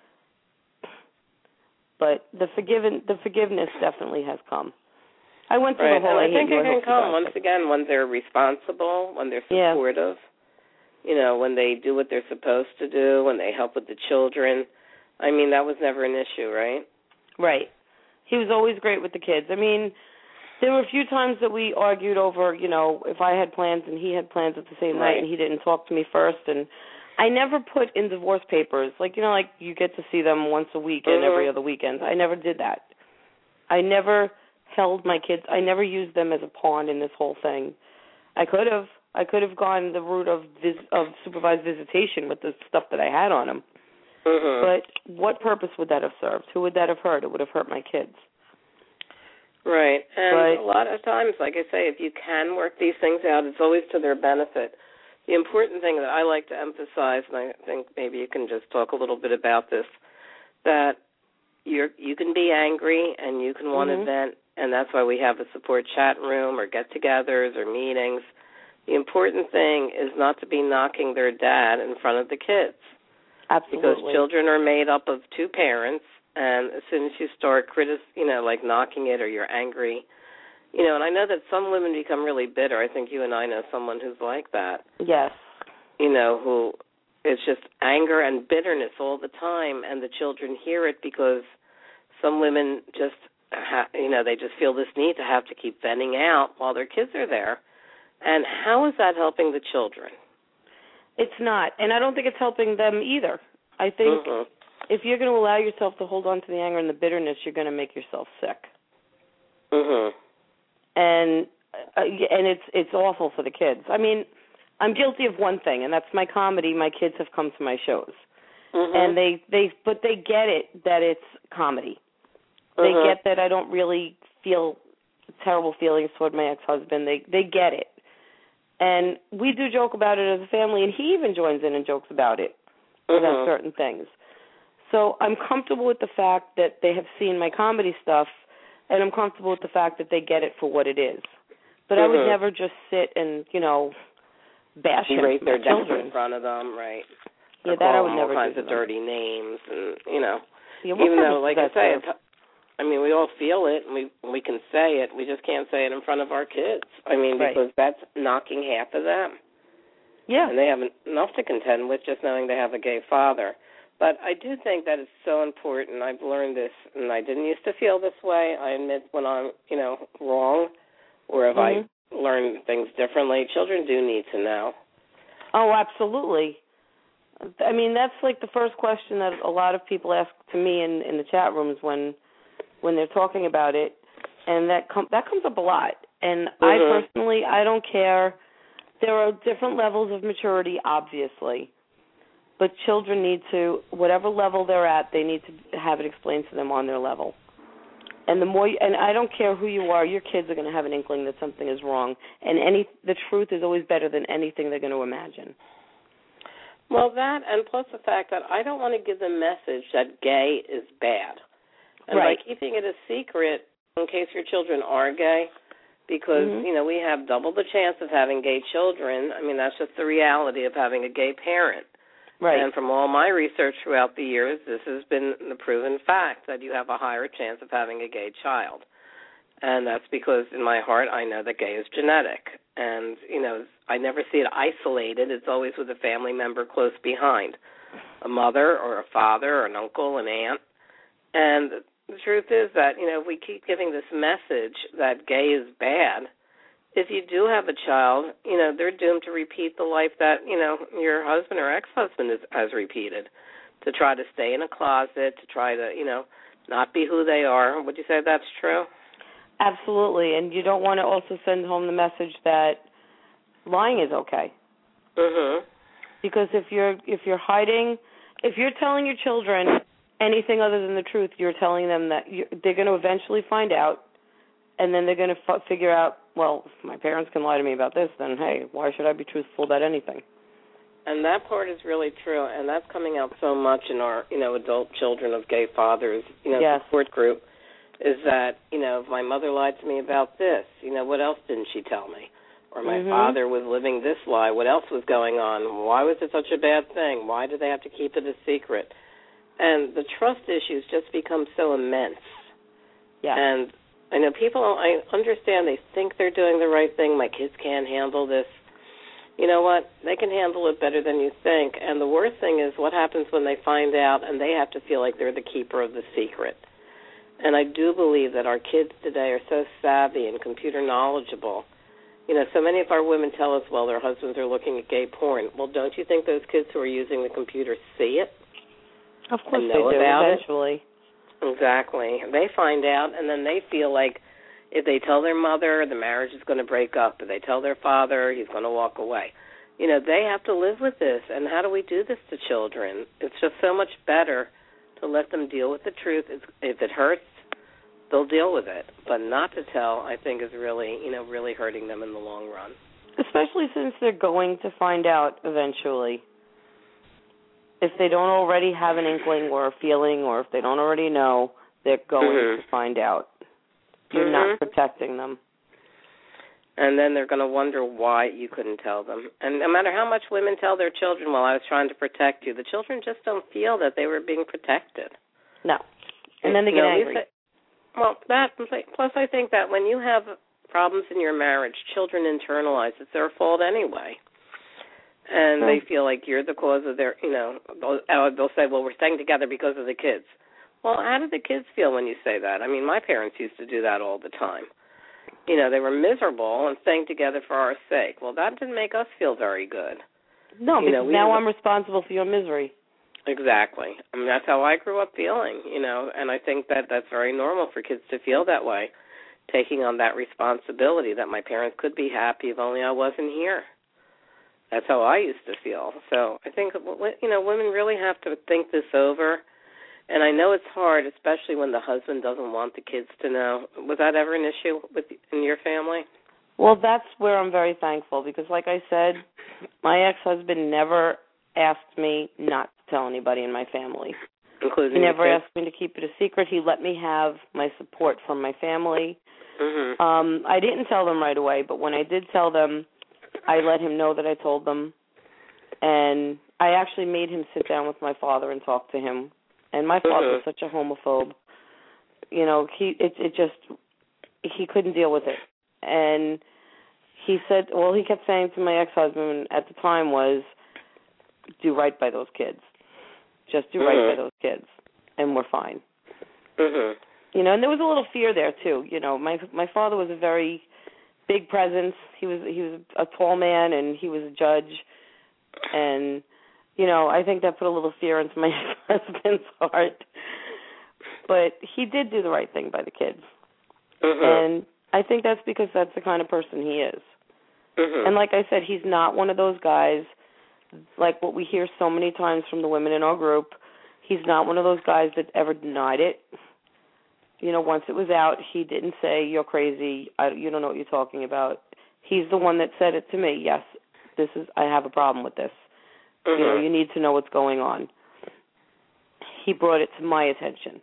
Speaker 1: But the forgiven, the forgiveness definitely has come. I went through
Speaker 2: right.
Speaker 1: the whole.
Speaker 2: And I,
Speaker 1: I
Speaker 2: think
Speaker 1: hate
Speaker 2: it can come
Speaker 1: thing.
Speaker 2: once again when they're responsible, when they're supportive. Yeah. You know, when they do what they're supposed to do, when they help with the children. I mean, that was never an issue, right?
Speaker 1: Right. He was always great with the kids. I mean, there were a few times that we argued over, you know, if I had plans and he had plans at the same
Speaker 2: right.
Speaker 1: night and he didn't talk to me first. And I never put in divorce papers, like, you know, like you get to see them once a week and
Speaker 2: mm-hmm.
Speaker 1: every other weekend. I never did that. I never held my kids. I never used them as a pawn in this whole thing. I could have. I could have gone the route of vis- of supervised visitation with the stuff that I had on them.
Speaker 2: Mm-hmm.
Speaker 1: But what purpose would that have served? Who would that have hurt? It would have hurt my kids.
Speaker 2: Right. And
Speaker 1: but,
Speaker 2: a lot of times, like I say, if you can work these things out, it's always to their benefit. The important thing that I like to emphasize, and I think maybe you can just talk a little bit about this, that you're, you can be angry and you can want
Speaker 1: mm-hmm.
Speaker 2: to vent, and that's why we have a support chat room or get-togethers or meetings. The important thing is not to be knocking their dad in front of the kids.
Speaker 1: Absolutely.
Speaker 2: Because children are made up of two parents, and as soon as you start critic, you know, like knocking it or you're angry, you know, and I know that some women become really bitter. I think you and I know someone who's like that.
Speaker 1: Yes.
Speaker 2: You know, who it's just anger and bitterness all the time, and the children hear it because some women just, ha- you know, they just feel this need to have to keep venting out while their kids are there. And how is that helping the children?
Speaker 1: It's not, and I don't think it's helping them either. I think
Speaker 2: mm-hmm.
Speaker 1: if you're going to allow yourself to hold on to the anger and the bitterness, you're going to make yourself sick.
Speaker 2: Mhm.
Speaker 1: And uh, and it's it's awful for the kids. I mean, I'm guilty of one thing, and that's my comedy. My kids have come to my shows,
Speaker 2: mm-hmm.
Speaker 1: and they they but they get it that it's comedy.
Speaker 2: Mm-hmm.
Speaker 1: They get that I don't really feel terrible feelings toward my ex-husband. They they get it. And we do joke about it as a family, and he even joins in and jokes about it,
Speaker 2: mm-hmm.
Speaker 1: about certain things. So I'm comfortable with the fact that they have seen my comedy stuff, and I'm comfortable with the fact that they get it for what it is. But
Speaker 2: mm-hmm.
Speaker 1: I would never just sit and, you know, bash him,
Speaker 2: Erase their
Speaker 1: children
Speaker 2: children in front of them, right?
Speaker 1: Yeah,
Speaker 2: or
Speaker 1: that I
Speaker 2: call
Speaker 1: would
Speaker 2: them
Speaker 1: never
Speaker 2: all kinds
Speaker 1: do
Speaker 2: of
Speaker 1: them.
Speaker 2: dirty names, and, you know,
Speaker 1: Yeah, what
Speaker 2: even though, like I
Speaker 1: that
Speaker 2: say,
Speaker 1: serve?
Speaker 2: it's, I mean, we all feel it, and we we can say it. We just can't say it in front of our kids. I mean,
Speaker 1: Right.
Speaker 2: because that's knocking half of them.
Speaker 1: Yeah.
Speaker 2: And they have enough to contend with just knowing they have a gay father. But I do think that it's so important. I've learned this, and I didn't used to feel this way. I admit when I'm, you know, wrong, or if
Speaker 1: mm-hmm.
Speaker 2: I learn things differently. Children do need to know.
Speaker 1: Oh, absolutely. I mean, that's like the first question that a lot of people ask to me in, in the chat rooms when when they're talking about it, and that com- that comes up a lot. And
Speaker 2: mm-hmm.
Speaker 1: I personally, I don't care. There are different levels of maturity, obviously, but children need to, whatever level they're at, they need to have it explained to them on their level. And the more, you, and I don't care who you are, your kids are going to have an inkling that something is wrong, and any the truth is always better than anything they're going to imagine.
Speaker 2: Well, that, and plus the fact that I don't want to give the message that gay is bad. And
Speaker 1: right.
Speaker 2: by keeping it a secret, in case your children are gay, because,
Speaker 1: mm-hmm.
Speaker 2: you know, we have double the chance of having gay children. I mean, that's just the reality of having a gay parent.
Speaker 1: Right.
Speaker 2: And from all my research throughout the years, this has been the proven fact that you have a higher chance of having a gay child. And that's because in my heart I know that gay is genetic. And, you know, I never see it isolated. It's always with a family member close behind, a mother or a father or an uncle, an aunt. And the truth is that, you know, if we keep giving this message that gay is bad, if you do have a child, you know, they're doomed to repeat the life that, you know, your husband or ex-husband is, has repeated, to try to stay in a closet, to try to, you know, not be who they are. Would you say that's true?
Speaker 1: Absolutely, and you don't want to also send home the message that lying is okay.
Speaker 2: Mhm.
Speaker 1: Because if you're if you're hiding, if you're telling your children anything other than the truth, you're telling them that you're, they're going to eventually find out, and then they're going to f- figure out, well, if my parents can lie to me about this, then hey, why should I be truthful about anything?
Speaker 2: And that part is really true, and that's coming out so much in our, you know, adult children of gay fathers, you know,
Speaker 1: yes.
Speaker 2: support group, is that, you know, if my mother lied to me about this, you know, what else didn't she tell me? Or my
Speaker 1: mm-hmm.
Speaker 2: father was living this lie, what else was going on? Why was it such a bad thing? Why did they have to keep it a secret? And the trust issues just become so immense.
Speaker 1: Yeah.
Speaker 2: And I know people, I understand they think they're doing the right thing. My kids can't handle this. You know what? They can handle it better than you think. And the worst thing is what happens when they find out and they have to feel like they're the keeper of the secret. And I do believe that our kids today are so savvy and computer knowledgeable. You know, so many of our women tell us, well, their husbands are looking at gay porn. Well, don't you think those kids who are using the computer see it?
Speaker 1: Of course
Speaker 2: and
Speaker 1: they
Speaker 2: know
Speaker 1: do,
Speaker 2: about
Speaker 1: eventually.
Speaker 2: It? Exactly. They find out, and then they feel like if they tell their mother, the marriage is going to break up. If they tell their father, he's going to walk away. You know, they have to live with this. And how do we do this to children? It's just so much better to let them deal with the truth. It's, if it hurts, they'll deal with it. But not to tell, I think, is really, you know, really hurting them in the long run.
Speaker 1: Especially since they're going to find out eventually. If they don't already have an inkling or a feeling, or if they don't already know, they're going
Speaker 2: mm-hmm.
Speaker 1: to find out. You're
Speaker 2: mm-hmm.
Speaker 1: not protecting them.
Speaker 2: And then they're going to wonder why you couldn't tell them. And no matter how much women tell their children, well, I was trying to protect you, the children just don't feel that they were being protected.
Speaker 1: No. And then they get
Speaker 2: you know,
Speaker 1: angry.
Speaker 2: Say, well, that, plus I think that when you have problems in your marriage, children internalize it's their fault anyway. And
Speaker 1: oh.
Speaker 2: they feel like you're the cause of their, you know, they'll, they'll say, well, we're staying together because of the kids. Well, how do the kids feel when you say that? I mean, my parents used to do that all the time. You know, they were miserable and staying together for our sake. Well, that didn't make us feel very good.
Speaker 1: No,
Speaker 2: you
Speaker 1: because
Speaker 2: know,
Speaker 1: now I'm responsible for your misery.
Speaker 2: Exactly. I mean, that's how I grew up feeling, you know, and I think that that's very normal for kids to feel that way, taking on that responsibility that my parents could be happy if only I wasn't here. That's how I used to feel. So I think, you know, women really have to think this over. And I know it's hard, especially when the husband doesn't want the kids to know. Was that ever an issue with in your family?
Speaker 1: Well, that's where I'm very thankful because, like I said, my ex-husband never asked me not to tell anybody in my family.
Speaker 2: Including
Speaker 1: He never
Speaker 2: the kids?
Speaker 1: asked me to keep it a secret. He let me have my support from my family.
Speaker 2: Mm-hmm.
Speaker 1: Um, I didn't tell them right away, but when I did tell them, I let him know that I told them. And I actually made him sit down with my father and talk to him. And my father
Speaker 2: mm-hmm.
Speaker 1: was such a homophobe. You know, he it it just he couldn't deal with it. And he said, well, he kept saying to my ex-husband at the time was, do right by those kids. Just do
Speaker 2: mm-hmm.
Speaker 1: right by those kids, and we're fine.
Speaker 2: Mm-hmm.
Speaker 1: You know, and there was a little fear there too. You know, my my father was a very big presence. He was he was a tall man, and he was a judge, and you know, I think that put a little fear into my husband's heart. But he did do the right thing by the kids.
Speaker 2: Mm-hmm.
Speaker 1: And I think that's because that's the kind of person he is.
Speaker 2: Mm-hmm.
Speaker 1: And like I said, he's not one of those guys, like what we hear so many times from the women in our group, he's not one of those guys that ever denied it. You know, once it was out, he didn't say, you're crazy, I, you don't know what you're talking about. He's the one that said it to me, yes, this is, I have a problem with this.
Speaker 2: Mm-hmm.
Speaker 1: You know, you need to know what's going on. He brought it to my attention.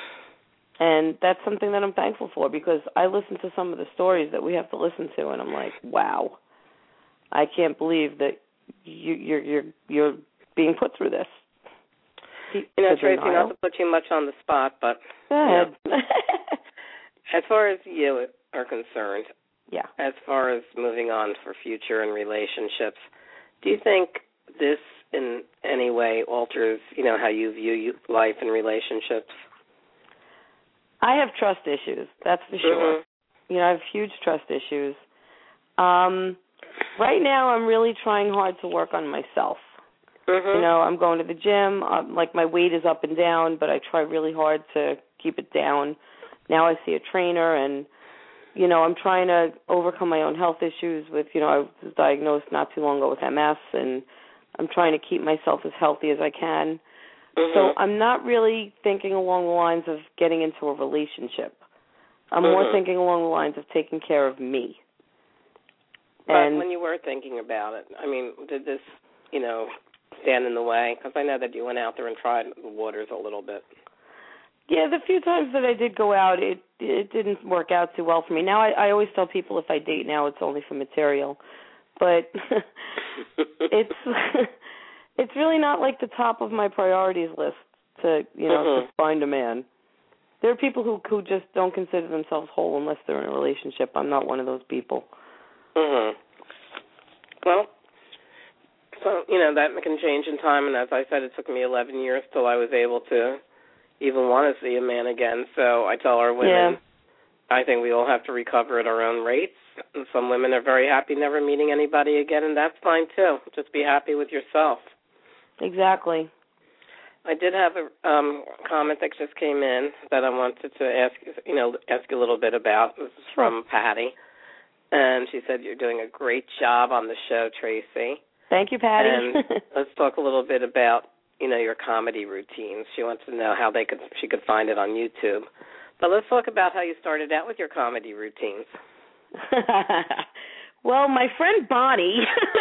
Speaker 1: And that's something that I'm thankful for because I listen to some of the stories that we have to listen to, and I'm like, wow, I can't believe that you, you're you're you're being put through this.
Speaker 2: You know, Tracy, not to put you much on the spot, but
Speaker 1: go ahead.
Speaker 2: You know, as far as you are concerned,
Speaker 1: yeah.
Speaker 2: As far as moving on for future and relationships, do you think this in any way alters, you know, how you view life and relationships?
Speaker 1: I have trust issues, that's for sure.
Speaker 2: Mm-hmm.
Speaker 1: You know, I have huge trust issues. Um, right now, I'm really trying hard to work on myself.
Speaker 2: Mm-hmm.
Speaker 1: You know, I'm going to the gym. Um, like, my weight is up and down, but I try really hard to keep it down. Now I see a trainer, and, you know, I'm trying to overcome my own health issues with, you know, I was diagnosed not too long ago with M S, and I'm trying to keep myself as healthy as I can.
Speaker 2: Mm-hmm.
Speaker 1: So I'm not really thinking along the lines of getting into a relationship. I'm
Speaker 2: mm-hmm.
Speaker 1: more thinking along the lines of taking care of me.
Speaker 2: But
Speaker 1: and
Speaker 2: when you were thinking about it, I mean, did this, you know, stand in the way? Because I know that you went out there and tried the waters a little bit.
Speaker 1: Yeah, the few times that I did go out, it it didn't work out too well for me. Now, I, I always tell people if I date now, it's only for material. But it's it's really not like the top of my priorities list to, you know, mm-hmm. to find a man. There are people who who just don't consider themselves whole unless they're in a relationship. I'm not one of those people.
Speaker 2: Mhm. Well, so you know that can change in time, and as I said, it took me eleven years till I was able to even want to see a man again. So I tell our women,
Speaker 1: yeah.
Speaker 2: I think we all have to recover at our own rates. And some women are very happy never meeting anybody again, and that's fine too. Just be happy with yourself.
Speaker 1: Exactly.
Speaker 2: I did have a um, comment that just came in that I wanted to ask you know ask you a little bit about. This is from Patty, and she said you're doing a great job on the show, Tracy.
Speaker 1: Thank you, Patty.
Speaker 2: And let's talk a little bit about you know your comedy routines. She wants to know how they could she could find it on YouTube. But let's talk about how you started out with your comedy routines.
Speaker 1: Well, my friend Bonnie,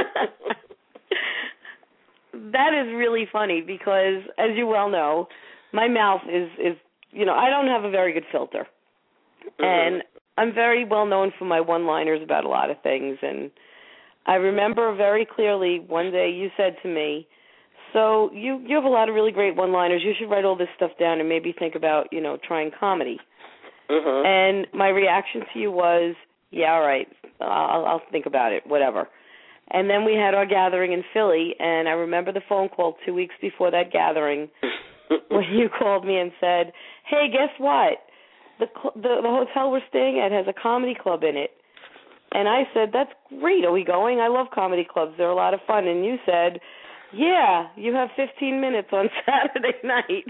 Speaker 1: that is really funny because, as you well know, my mouth is, is, you know, I don't have a very good filter. Mm-hmm. And I'm very well known for my one-liners about a lot of things. And I remember very clearly one day you said to me, so you, you have a lot of really great one-liners. You should write all this stuff down and maybe think about, you know, trying comedy.
Speaker 2: Mm-hmm.
Speaker 1: And my reaction to you was, yeah, all right, I'll, I'll think about it, whatever. And then we had our gathering in Philly, and I remember the phone call two weeks before that gathering when you called me and said, hey, guess what? The, the the hotel we're staying at has a comedy club in it. And I said, that's great. Are we going? I love comedy clubs. They're a lot of fun. And you said, yeah, you have fifteen minutes on Saturday night.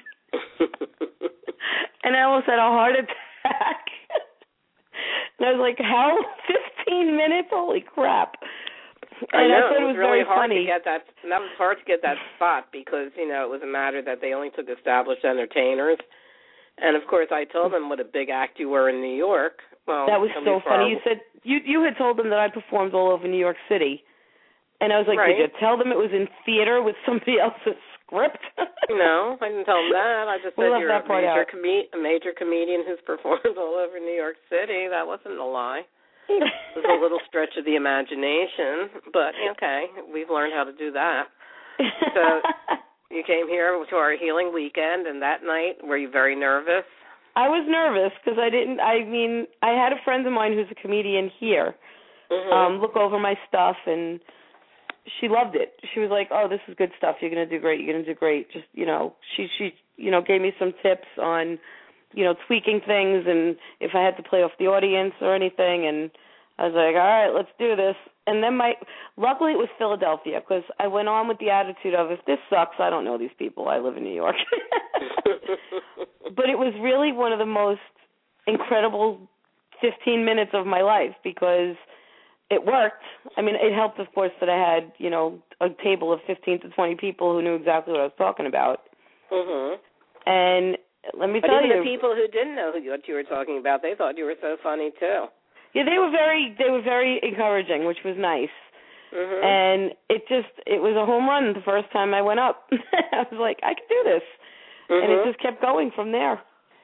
Speaker 1: And I almost had a heart attack. And I was like, how? fifteen minutes? Holy crap.
Speaker 2: I
Speaker 1: and
Speaker 2: know,
Speaker 1: I thought
Speaker 2: it was,
Speaker 1: it was
Speaker 2: really
Speaker 1: very
Speaker 2: hard
Speaker 1: funny.
Speaker 2: to get that. That was hard to get that spot because, you know, it was a matter that they only took established entertainers. And, of course, I told them what a big act you were in New York. Well,
Speaker 1: that was so funny. You said you you had told them that I performed all over New York City. And I was like,
Speaker 2: right.
Speaker 1: Did you tell them it was in theater with somebody else's script?
Speaker 2: No, I didn't tell them that. I just
Speaker 1: we'll
Speaker 2: said you're a major,
Speaker 1: com-
Speaker 2: a major comedian who's performed all over New York City. That wasn't a lie. It was a little stretch of the imagination, but okay, we've learned how to do that. So you came here to our healing weekend, and that night, were you very nervous?
Speaker 1: I was nervous because I didn't, I mean, I had a friend of mine who's a comedian here
Speaker 2: mm-hmm.
Speaker 1: um, look over my stuff, and she loved it. She was like, oh, this is good stuff. You're going to do great. You're going to do great. Just, you know, she, she, you know, gave me some tips on, you know, tweaking things and if I had to play off the audience or anything. And I was like, all right, let's do this. And then my, luckily it was Philadelphia because I went on with the attitude of, if this sucks, I don't know these people. I live in New York. But it was really one of the most incredible fifteen minutes of my life because it worked. I mean, it helped, of course, that I had, you know, a table of fifteen to twenty people who knew exactly what I was talking about.
Speaker 2: Mm-hmm.
Speaker 1: And let me
Speaker 2: but
Speaker 1: tell
Speaker 2: even
Speaker 1: you,
Speaker 2: the people who didn't know what you were talking about, they thought you were so funny too.
Speaker 1: Yeah, they were very, they were very encouraging, which was nice.
Speaker 2: Mm-hmm.
Speaker 1: And it just, it was a home run the first time I went up. I was like, I can do this.
Speaker 2: Mm-hmm.
Speaker 1: And it just kept going from there.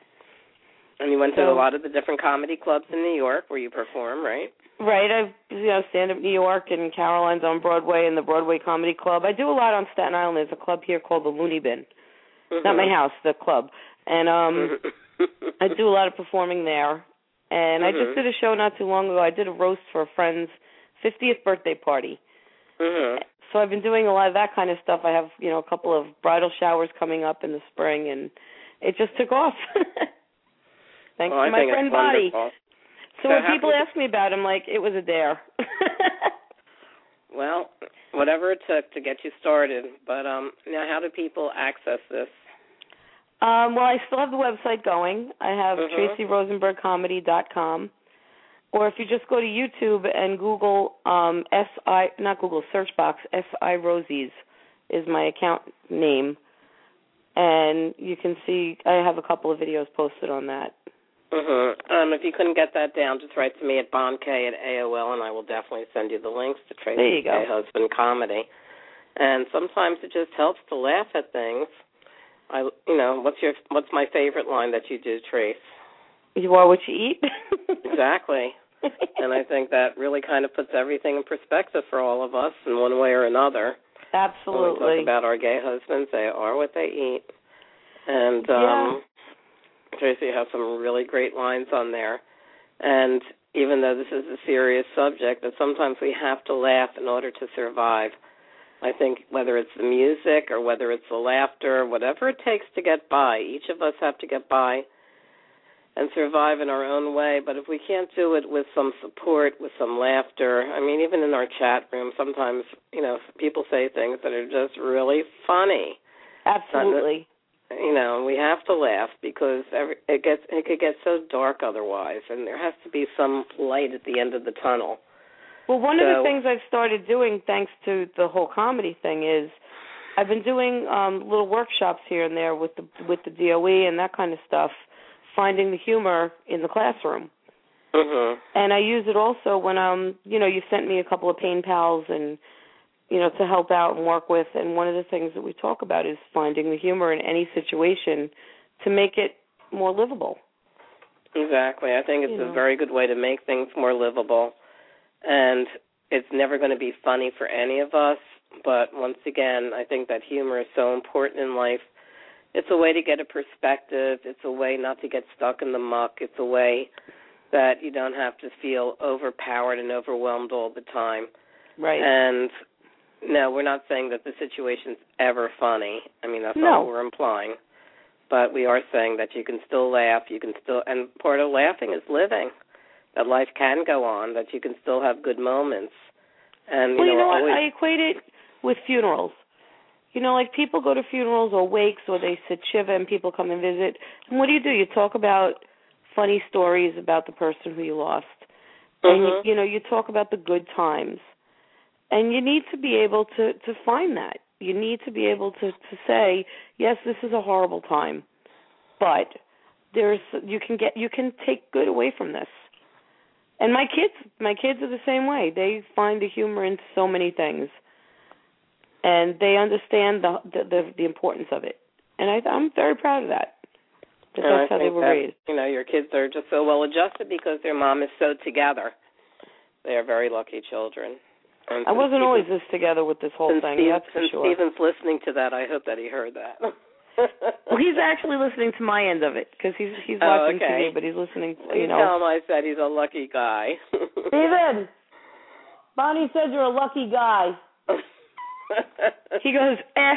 Speaker 2: And you went
Speaker 1: so,
Speaker 2: to a lot of the different comedy clubs in New York where you perform, right?
Speaker 1: Right. I've, you know, Stand Up New York and Caroline's on Broadway and the Broadway Comedy Club. I do a lot on Staten Island. There's a club here called the Looney Bin.
Speaker 2: Mm-hmm.
Speaker 1: Not my house, the club. And um, I do a lot of performing there. And
Speaker 2: mm-hmm.
Speaker 1: I just did a show not too long ago. I did a roast for a friend's fiftieth birthday party.
Speaker 2: Mm-hmm.
Speaker 1: So I've been doing a lot of that kind of stuff. I have, you know, a couple of bridal showers coming up in the spring, and it just took off. Thanks
Speaker 2: well,
Speaker 1: to my friend Bonnie. So,
Speaker 2: so
Speaker 1: when people ask me about him, like, it was a dare.
Speaker 2: Well, whatever it took to get you started. But um, now how do people access this?
Speaker 1: Um, well, I still have the website going. I have
Speaker 2: mm-hmm.
Speaker 1: tracy rosenberg comedy dot com. Or if you just go to YouTube and Google um, S I, not Google, search box, S I Rosies is my account name. And you can see I have a couple of videos posted on that.
Speaker 2: Mm-hmm. Um, if you couldn't get that down, just write to me at bondk at A O L, and I will definitely send you the links to Tracy K. Husband Comedy. And sometimes it just helps to laugh at things. I, you know, what's your what's my favorite line that you do, Trace?
Speaker 1: You are what you eat.
Speaker 2: Exactly. And I think that really kind of puts everything in perspective for all of us in one way or another.
Speaker 1: Absolutely.
Speaker 2: When we talk about our gay husbands, they are what they eat. And um, yeah. Tracy has some really great lines on there. And even though this is a serious subject, that sometimes we have to laugh in order to survive. I think whether it's the music or whether it's the laughter, whatever it takes to get by, each of us have to get by and survive in our own way. But if we can't do it with some support, with some laughter, I mean, even in our chat room, sometimes, you know, people say things that are just really funny.
Speaker 1: Absolutely.
Speaker 2: You know, we have to laugh because every, it gets it could get so dark otherwise, and there has to be some light at the end of the tunnel.
Speaker 1: Well, one
Speaker 2: so,
Speaker 1: of the things I've started doing, thanks to the whole comedy thing, is I've been doing um, little workshops here and there with the with the D O E and that kind of stuff, finding the humor in the classroom.
Speaker 2: Mm-hmm.
Speaker 1: And I use it also when um, you know, you sent me a couple of pain pals and, you know, to help out and work with. And one of the things that we talk about is finding the humor in any situation to make it more livable.
Speaker 2: Exactly. I think it's
Speaker 1: you
Speaker 2: a
Speaker 1: know.
Speaker 2: very good way to make things more livable. And it's never going to be funny for any of us. But once again, I think that humor is so important in life. It's a way to get a perspective. It's a way not to get stuck in the muck. It's a way that you don't have to feel overpowered and overwhelmed all the time.
Speaker 1: Right.
Speaker 2: And no, we're not saying that the situation's ever funny. I mean, that's
Speaker 1: no.
Speaker 2: not what we're implying. But we are saying that you can still laugh. You can still, and part of laughing is living. That life can go on. That you can still have good moments. And
Speaker 1: well,
Speaker 2: you know,
Speaker 1: you know what?
Speaker 2: always,
Speaker 1: I equate it with funerals. You know, like people go to funerals or wakes or they sit shiva and people come and visit. And what do you do? You talk about funny stories about the person who you lost.
Speaker 2: Mm-hmm.
Speaker 1: And, you, you know, you talk about the good times. And you need to be able to, to find that. You need to be able to, to say, yes, this is a horrible time, but there's you can get you can take good away from this. And my kids, my kids are the same way. They find the humor in so many things, and they understand the the, the, the importance of it. And I, I'm very proud of that. That
Speaker 2: and
Speaker 1: that's
Speaker 2: I
Speaker 1: how they were
Speaker 2: that,
Speaker 1: raised.
Speaker 2: You know, your kids are just so well adjusted because their mom is so together. They are very lucky children. And
Speaker 1: I wasn't
Speaker 2: Stephen,
Speaker 1: always this together with this whole thing,
Speaker 2: Steve,
Speaker 1: that's for
Speaker 2: since
Speaker 1: sure.
Speaker 2: Stephen's listening to that, I hope that he heard that.
Speaker 1: Well, he's actually listening to my end of it because he's he's
Speaker 2: oh,
Speaker 1: watching
Speaker 2: okay.
Speaker 1: T V, but he's listening.
Speaker 2: Well,
Speaker 1: you
Speaker 2: you
Speaker 1: know,
Speaker 2: tell him I said he's a lucky guy.
Speaker 1: Stephen, Bonnie said you're a lucky guy. He goes, eh.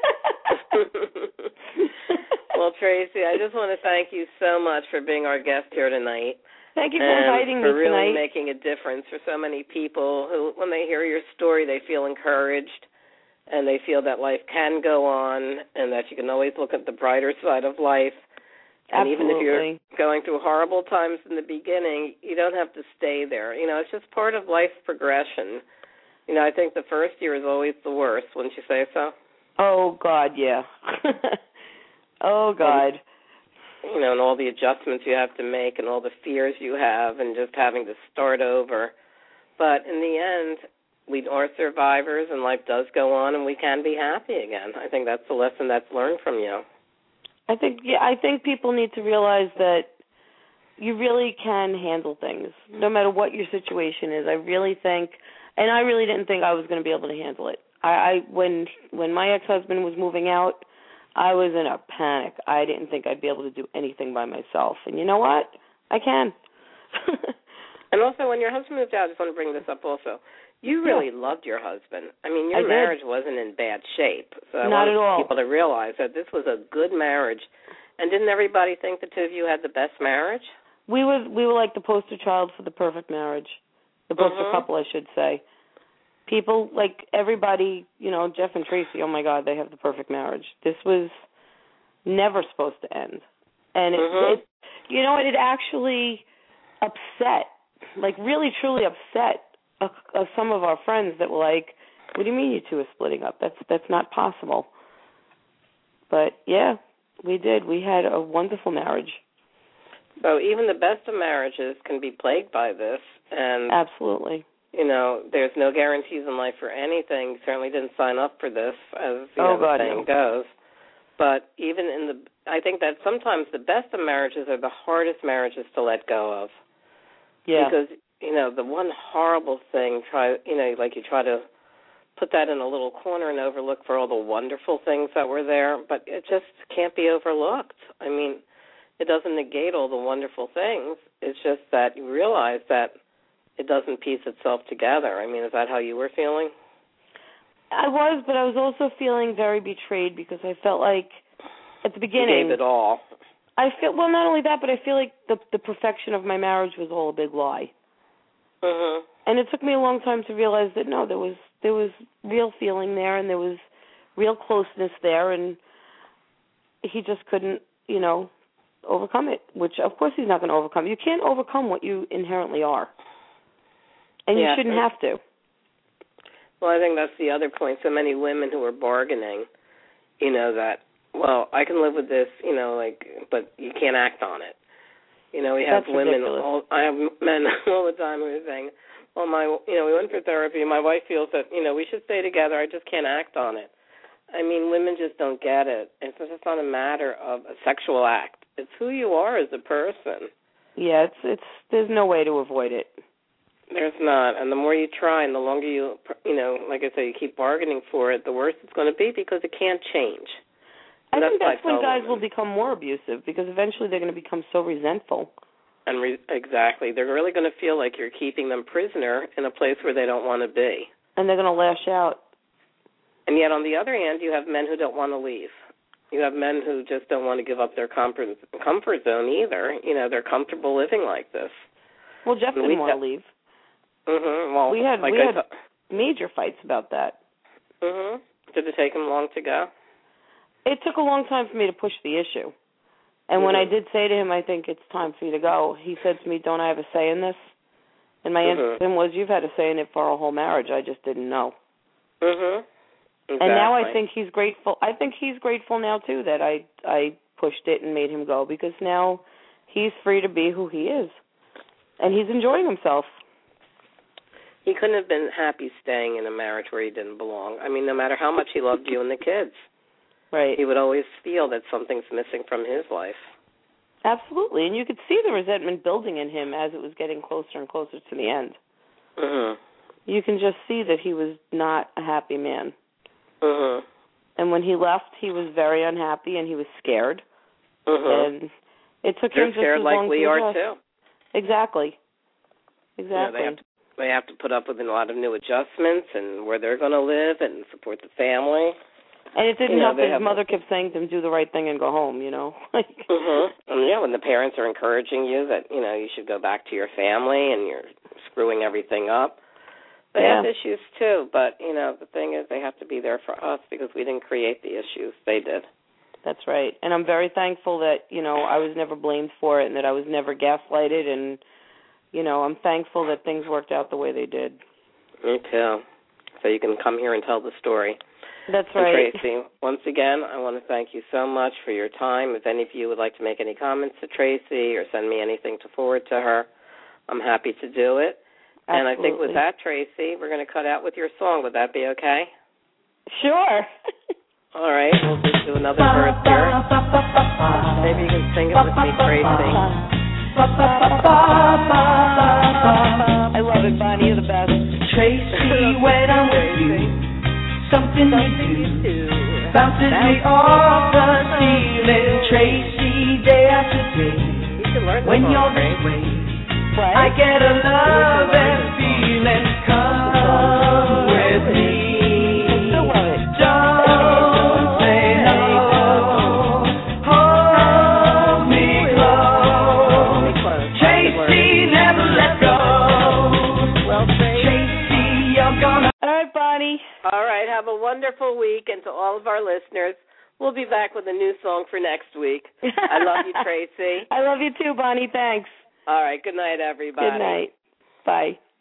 Speaker 2: Well, Tracy, I just want to thank you so much for being our guest here tonight.
Speaker 1: Thank you for
Speaker 2: and
Speaker 1: inviting
Speaker 2: for
Speaker 1: me
Speaker 2: really
Speaker 1: tonight.
Speaker 2: making a difference for so many people who, when they hear your story, they feel encouraged and they feel that life can go on and that you can always look at the brighter side of life. And
Speaker 1: Absolutely.
Speaker 2: even if you're going through horrible times in the beginning, you don't have to stay there. You know, it's just part of life's progression. You know, I think the first year is always the worst, wouldn't you say so?
Speaker 1: Oh, God, yeah. Oh, God.
Speaker 2: And, you know, and all the adjustments you have to make and all the fears you have and just having to start over. But in the end, we are survivors and life does go on and we can be happy again. I think that's the lesson that's learned from you.
Speaker 1: I think, yeah, I think people need to realize that you really can handle things, no matter what your situation is. I really think, and I really didn't think I was going to be able to handle it. I, I when when my ex-husband was moving out, I was in a panic. I didn't think I'd be able to do anything by myself. And you know what? I can.
Speaker 2: And also, when your husband moved out, I just want to bring this up also. You really
Speaker 1: yeah.
Speaker 2: loved your husband. I mean, your
Speaker 1: I
Speaker 2: marriage
Speaker 1: did.
Speaker 2: wasn't in bad shape. So I
Speaker 1: Not
Speaker 2: want
Speaker 1: at all.
Speaker 2: people to realize that this was a good marriage. And didn't everybody think the two of you had the best marriage?
Speaker 1: We was we were like the poster child for the perfect marriage. The poster
Speaker 2: mm-hmm.
Speaker 1: couple, I should say. People, like everybody, you know, Jeff and Tracy, oh, my God, they have the perfect marriage. This was never supposed to end. And, it,
Speaker 2: mm-hmm.
Speaker 1: it you know, it actually upset, like really, truly upset uh, uh, some of our friends that were like, what do you mean you two are splitting up? That's that's not possible. But, yeah, we did. We had a wonderful marriage.
Speaker 2: So even the best of marriages can be plagued by this. And
Speaker 1: absolutely.
Speaker 2: you know, there's no guarantees in life for anything. You certainly didn't sign up for this, as you
Speaker 1: oh,
Speaker 2: know,
Speaker 1: God,
Speaker 2: the saying
Speaker 1: no.
Speaker 2: goes. But even in the, I think that sometimes the best of marriages are the hardest marriages to let go of.
Speaker 1: Yeah.
Speaker 2: Because, you know, the one horrible thing, try, you know, like you try to put that in a little corner and overlook for all the wonderful things that were there, but it just can't be overlooked. I mean, it doesn't negate all the wonderful things. It's just that you realize that it doesn't piece itself together. I mean, is that how you were feeling?
Speaker 1: I was, but I was also feeling very betrayed because I felt like at the beginning...
Speaker 2: You gave it all.
Speaker 1: I feel, well, not only that, but I feel like the the perfection of my marriage was all a big lie.
Speaker 2: Mm-hmm.
Speaker 1: And it took me a long time to realize that, no, there was there was real feeling there and there was real closeness there, and he just couldn't, you know, overcome it, which, of course, he's not going to overcome. You can't overcome what you inherently are, and
Speaker 2: yeah.
Speaker 1: you shouldn't have to.
Speaker 2: Well, I think that's the other point. So many women who are bargaining, you know, that, well, I can live with this, you know, like, but you can't act on it. You know, we have
Speaker 1: That's
Speaker 2: women,
Speaker 1: ridiculous.
Speaker 2: all, I have men all the time who are saying, well, my, you know, we went for therapy, and my wife feels that, you know, we should stay together, I just can't act on it. I mean, women just don't get it. It's just not a matter of a sexual act. It's who you are as a person.
Speaker 1: Yeah, it's it's there's no way to avoid it.
Speaker 2: There's not, and the more you try and the longer you, you know, like I say, you keep bargaining for it, the worse it's going to be because it can't change.
Speaker 1: I
Speaker 2: And
Speaker 1: think
Speaker 2: that's
Speaker 1: that's when
Speaker 2: why I tell
Speaker 1: guys
Speaker 2: women.
Speaker 1: will become more abusive because eventually they're going to become so resentful.
Speaker 2: And re- exactly, they're really going to feel like you're keeping them prisoner in a place where they don't want to be.
Speaker 1: And they're going to lash out.
Speaker 2: And yet, on the other hand, you have men who don't want to leave. You have men who just don't want to give up their comfort comfort zone either. You know, they're comfortable living like this.
Speaker 1: Well, Jeff
Speaker 2: And
Speaker 1: didn't
Speaker 2: we
Speaker 1: want
Speaker 2: ha-
Speaker 1: to leave.
Speaker 2: Mm-hmm. Well,
Speaker 1: We had
Speaker 2: like
Speaker 1: we
Speaker 2: I
Speaker 1: had
Speaker 2: t-
Speaker 1: major fights about that.
Speaker 2: Mm-hmm. Did it take him long to go?
Speaker 1: It took a long time for me to push the issue. And
Speaker 2: mm-hmm.
Speaker 1: when I did say to him, I think it's time for you to go, he said to me, don't I have a say in this? And my
Speaker 2: mm-hmm.
Speaker 1: answer to him was, you've had a say in it for our whole marriage. I just didn't know.
Speaker 2: Mm-hmm. Exactly.
Speaker 1: And now I think he's grateful. I think he's grateful now, too, that I, I pushed it and made him go because now he's free to be who he is. And he's enjoying himself.
Speaker 2: He couldn't have been happy staying in a marriage where he didn't belong. I mean, no matter how much he loved you and the kids.
Speaker 1: Right.
Speaker 2: He would always feel that something's missing from his life.
Speaker 1: Absolutely. And you could see the resentment building in him as it was getting closer and closer to the end.
Speaker 2: Mm-hmm.
Speaker 1: You can just see that he was not a happy man.
Speaker 2: Mm-hmm.
Speaker 1: And when he left, he was very unhappy and he was scared.
Speaker 2: Mm-hmm.
Speaker 1: And it took
Speaker 2: They're
Speaker 1: him just
Speaker 2: scared
Speaker 1: as
Speaker 2: like
Speaker 1: long
Speaker 2: we
Speaker 1: to
Speaker 2: are,
Speaker 1: adjust.
Speaker 2: too.
Speaker 1: Exactly.
Speaker 2: You know,
Speaker 1: Exactly.
Speaker 2: they have to, they have to put up with a lot of new adjustments and where they're going to live and support the family.
Speaker 1: And it didn't
Speaker 2: you know,
Speaker 1: help that his
Speaker 2: have,
Speaker 1: mother kept saying to him, do the right thing and go home, you know.
Speaker 2: mm-hmm. And, yeah, when the parents are encouraging you that, you know, you should go back to your family and you're screwing everything up. They
Speaker 1: yeah.
Speaker 2: have issues, too, but, you know, the thing is they have to be there for us because we didn't create the issues. They did.
Speaker 1: That's right. And I'm very thankful that, you know, I was never blamed for it and that I was never gaslighted. And, you know, I'm thankful that things worked out the way they did.
Speaker 2: Me too. So you can come here and tell the story.
Speaker 1: That's
Speaker 2: and
Speaker 1: right.
Speaker 2: Tracy, once again, I want to thank you so much for your time. If any of you would like to make any comments to Tracy or send me anything to forward to her, I'm happy to do it.
Speaker 1: Absolutely.
Speaker 2: And I think with that, Tracy, we're going to cut out with your song. Would that be okay?
Speaker 1: Sure.
Speaker 2: All right. We'll just do another verse here. Maybe you can sing it with me, Tracy.
Speaker 1: I love it, Bonnie. You're the best.
Speaker 3: Tracy, when I'm with you, something you do bounces me off the ceiling. Tracy, day after day, when you're this way, I get a love and feeling. Come with me. Don't say no. Hold me close. Tracy, never let go. Tracy, you're gonna.
Speaker 1: All right, Bonnie.
Speaker 2: All right. Have a wonderful week. And to all of our listeners, we'll be back with a new song for next week. I love you, Tracy.
Speaker 1: I love you too, Bonnie. Thanks.
Speaker 2: All right. Good night, everybody.
Speaker 1: Good night. Bye.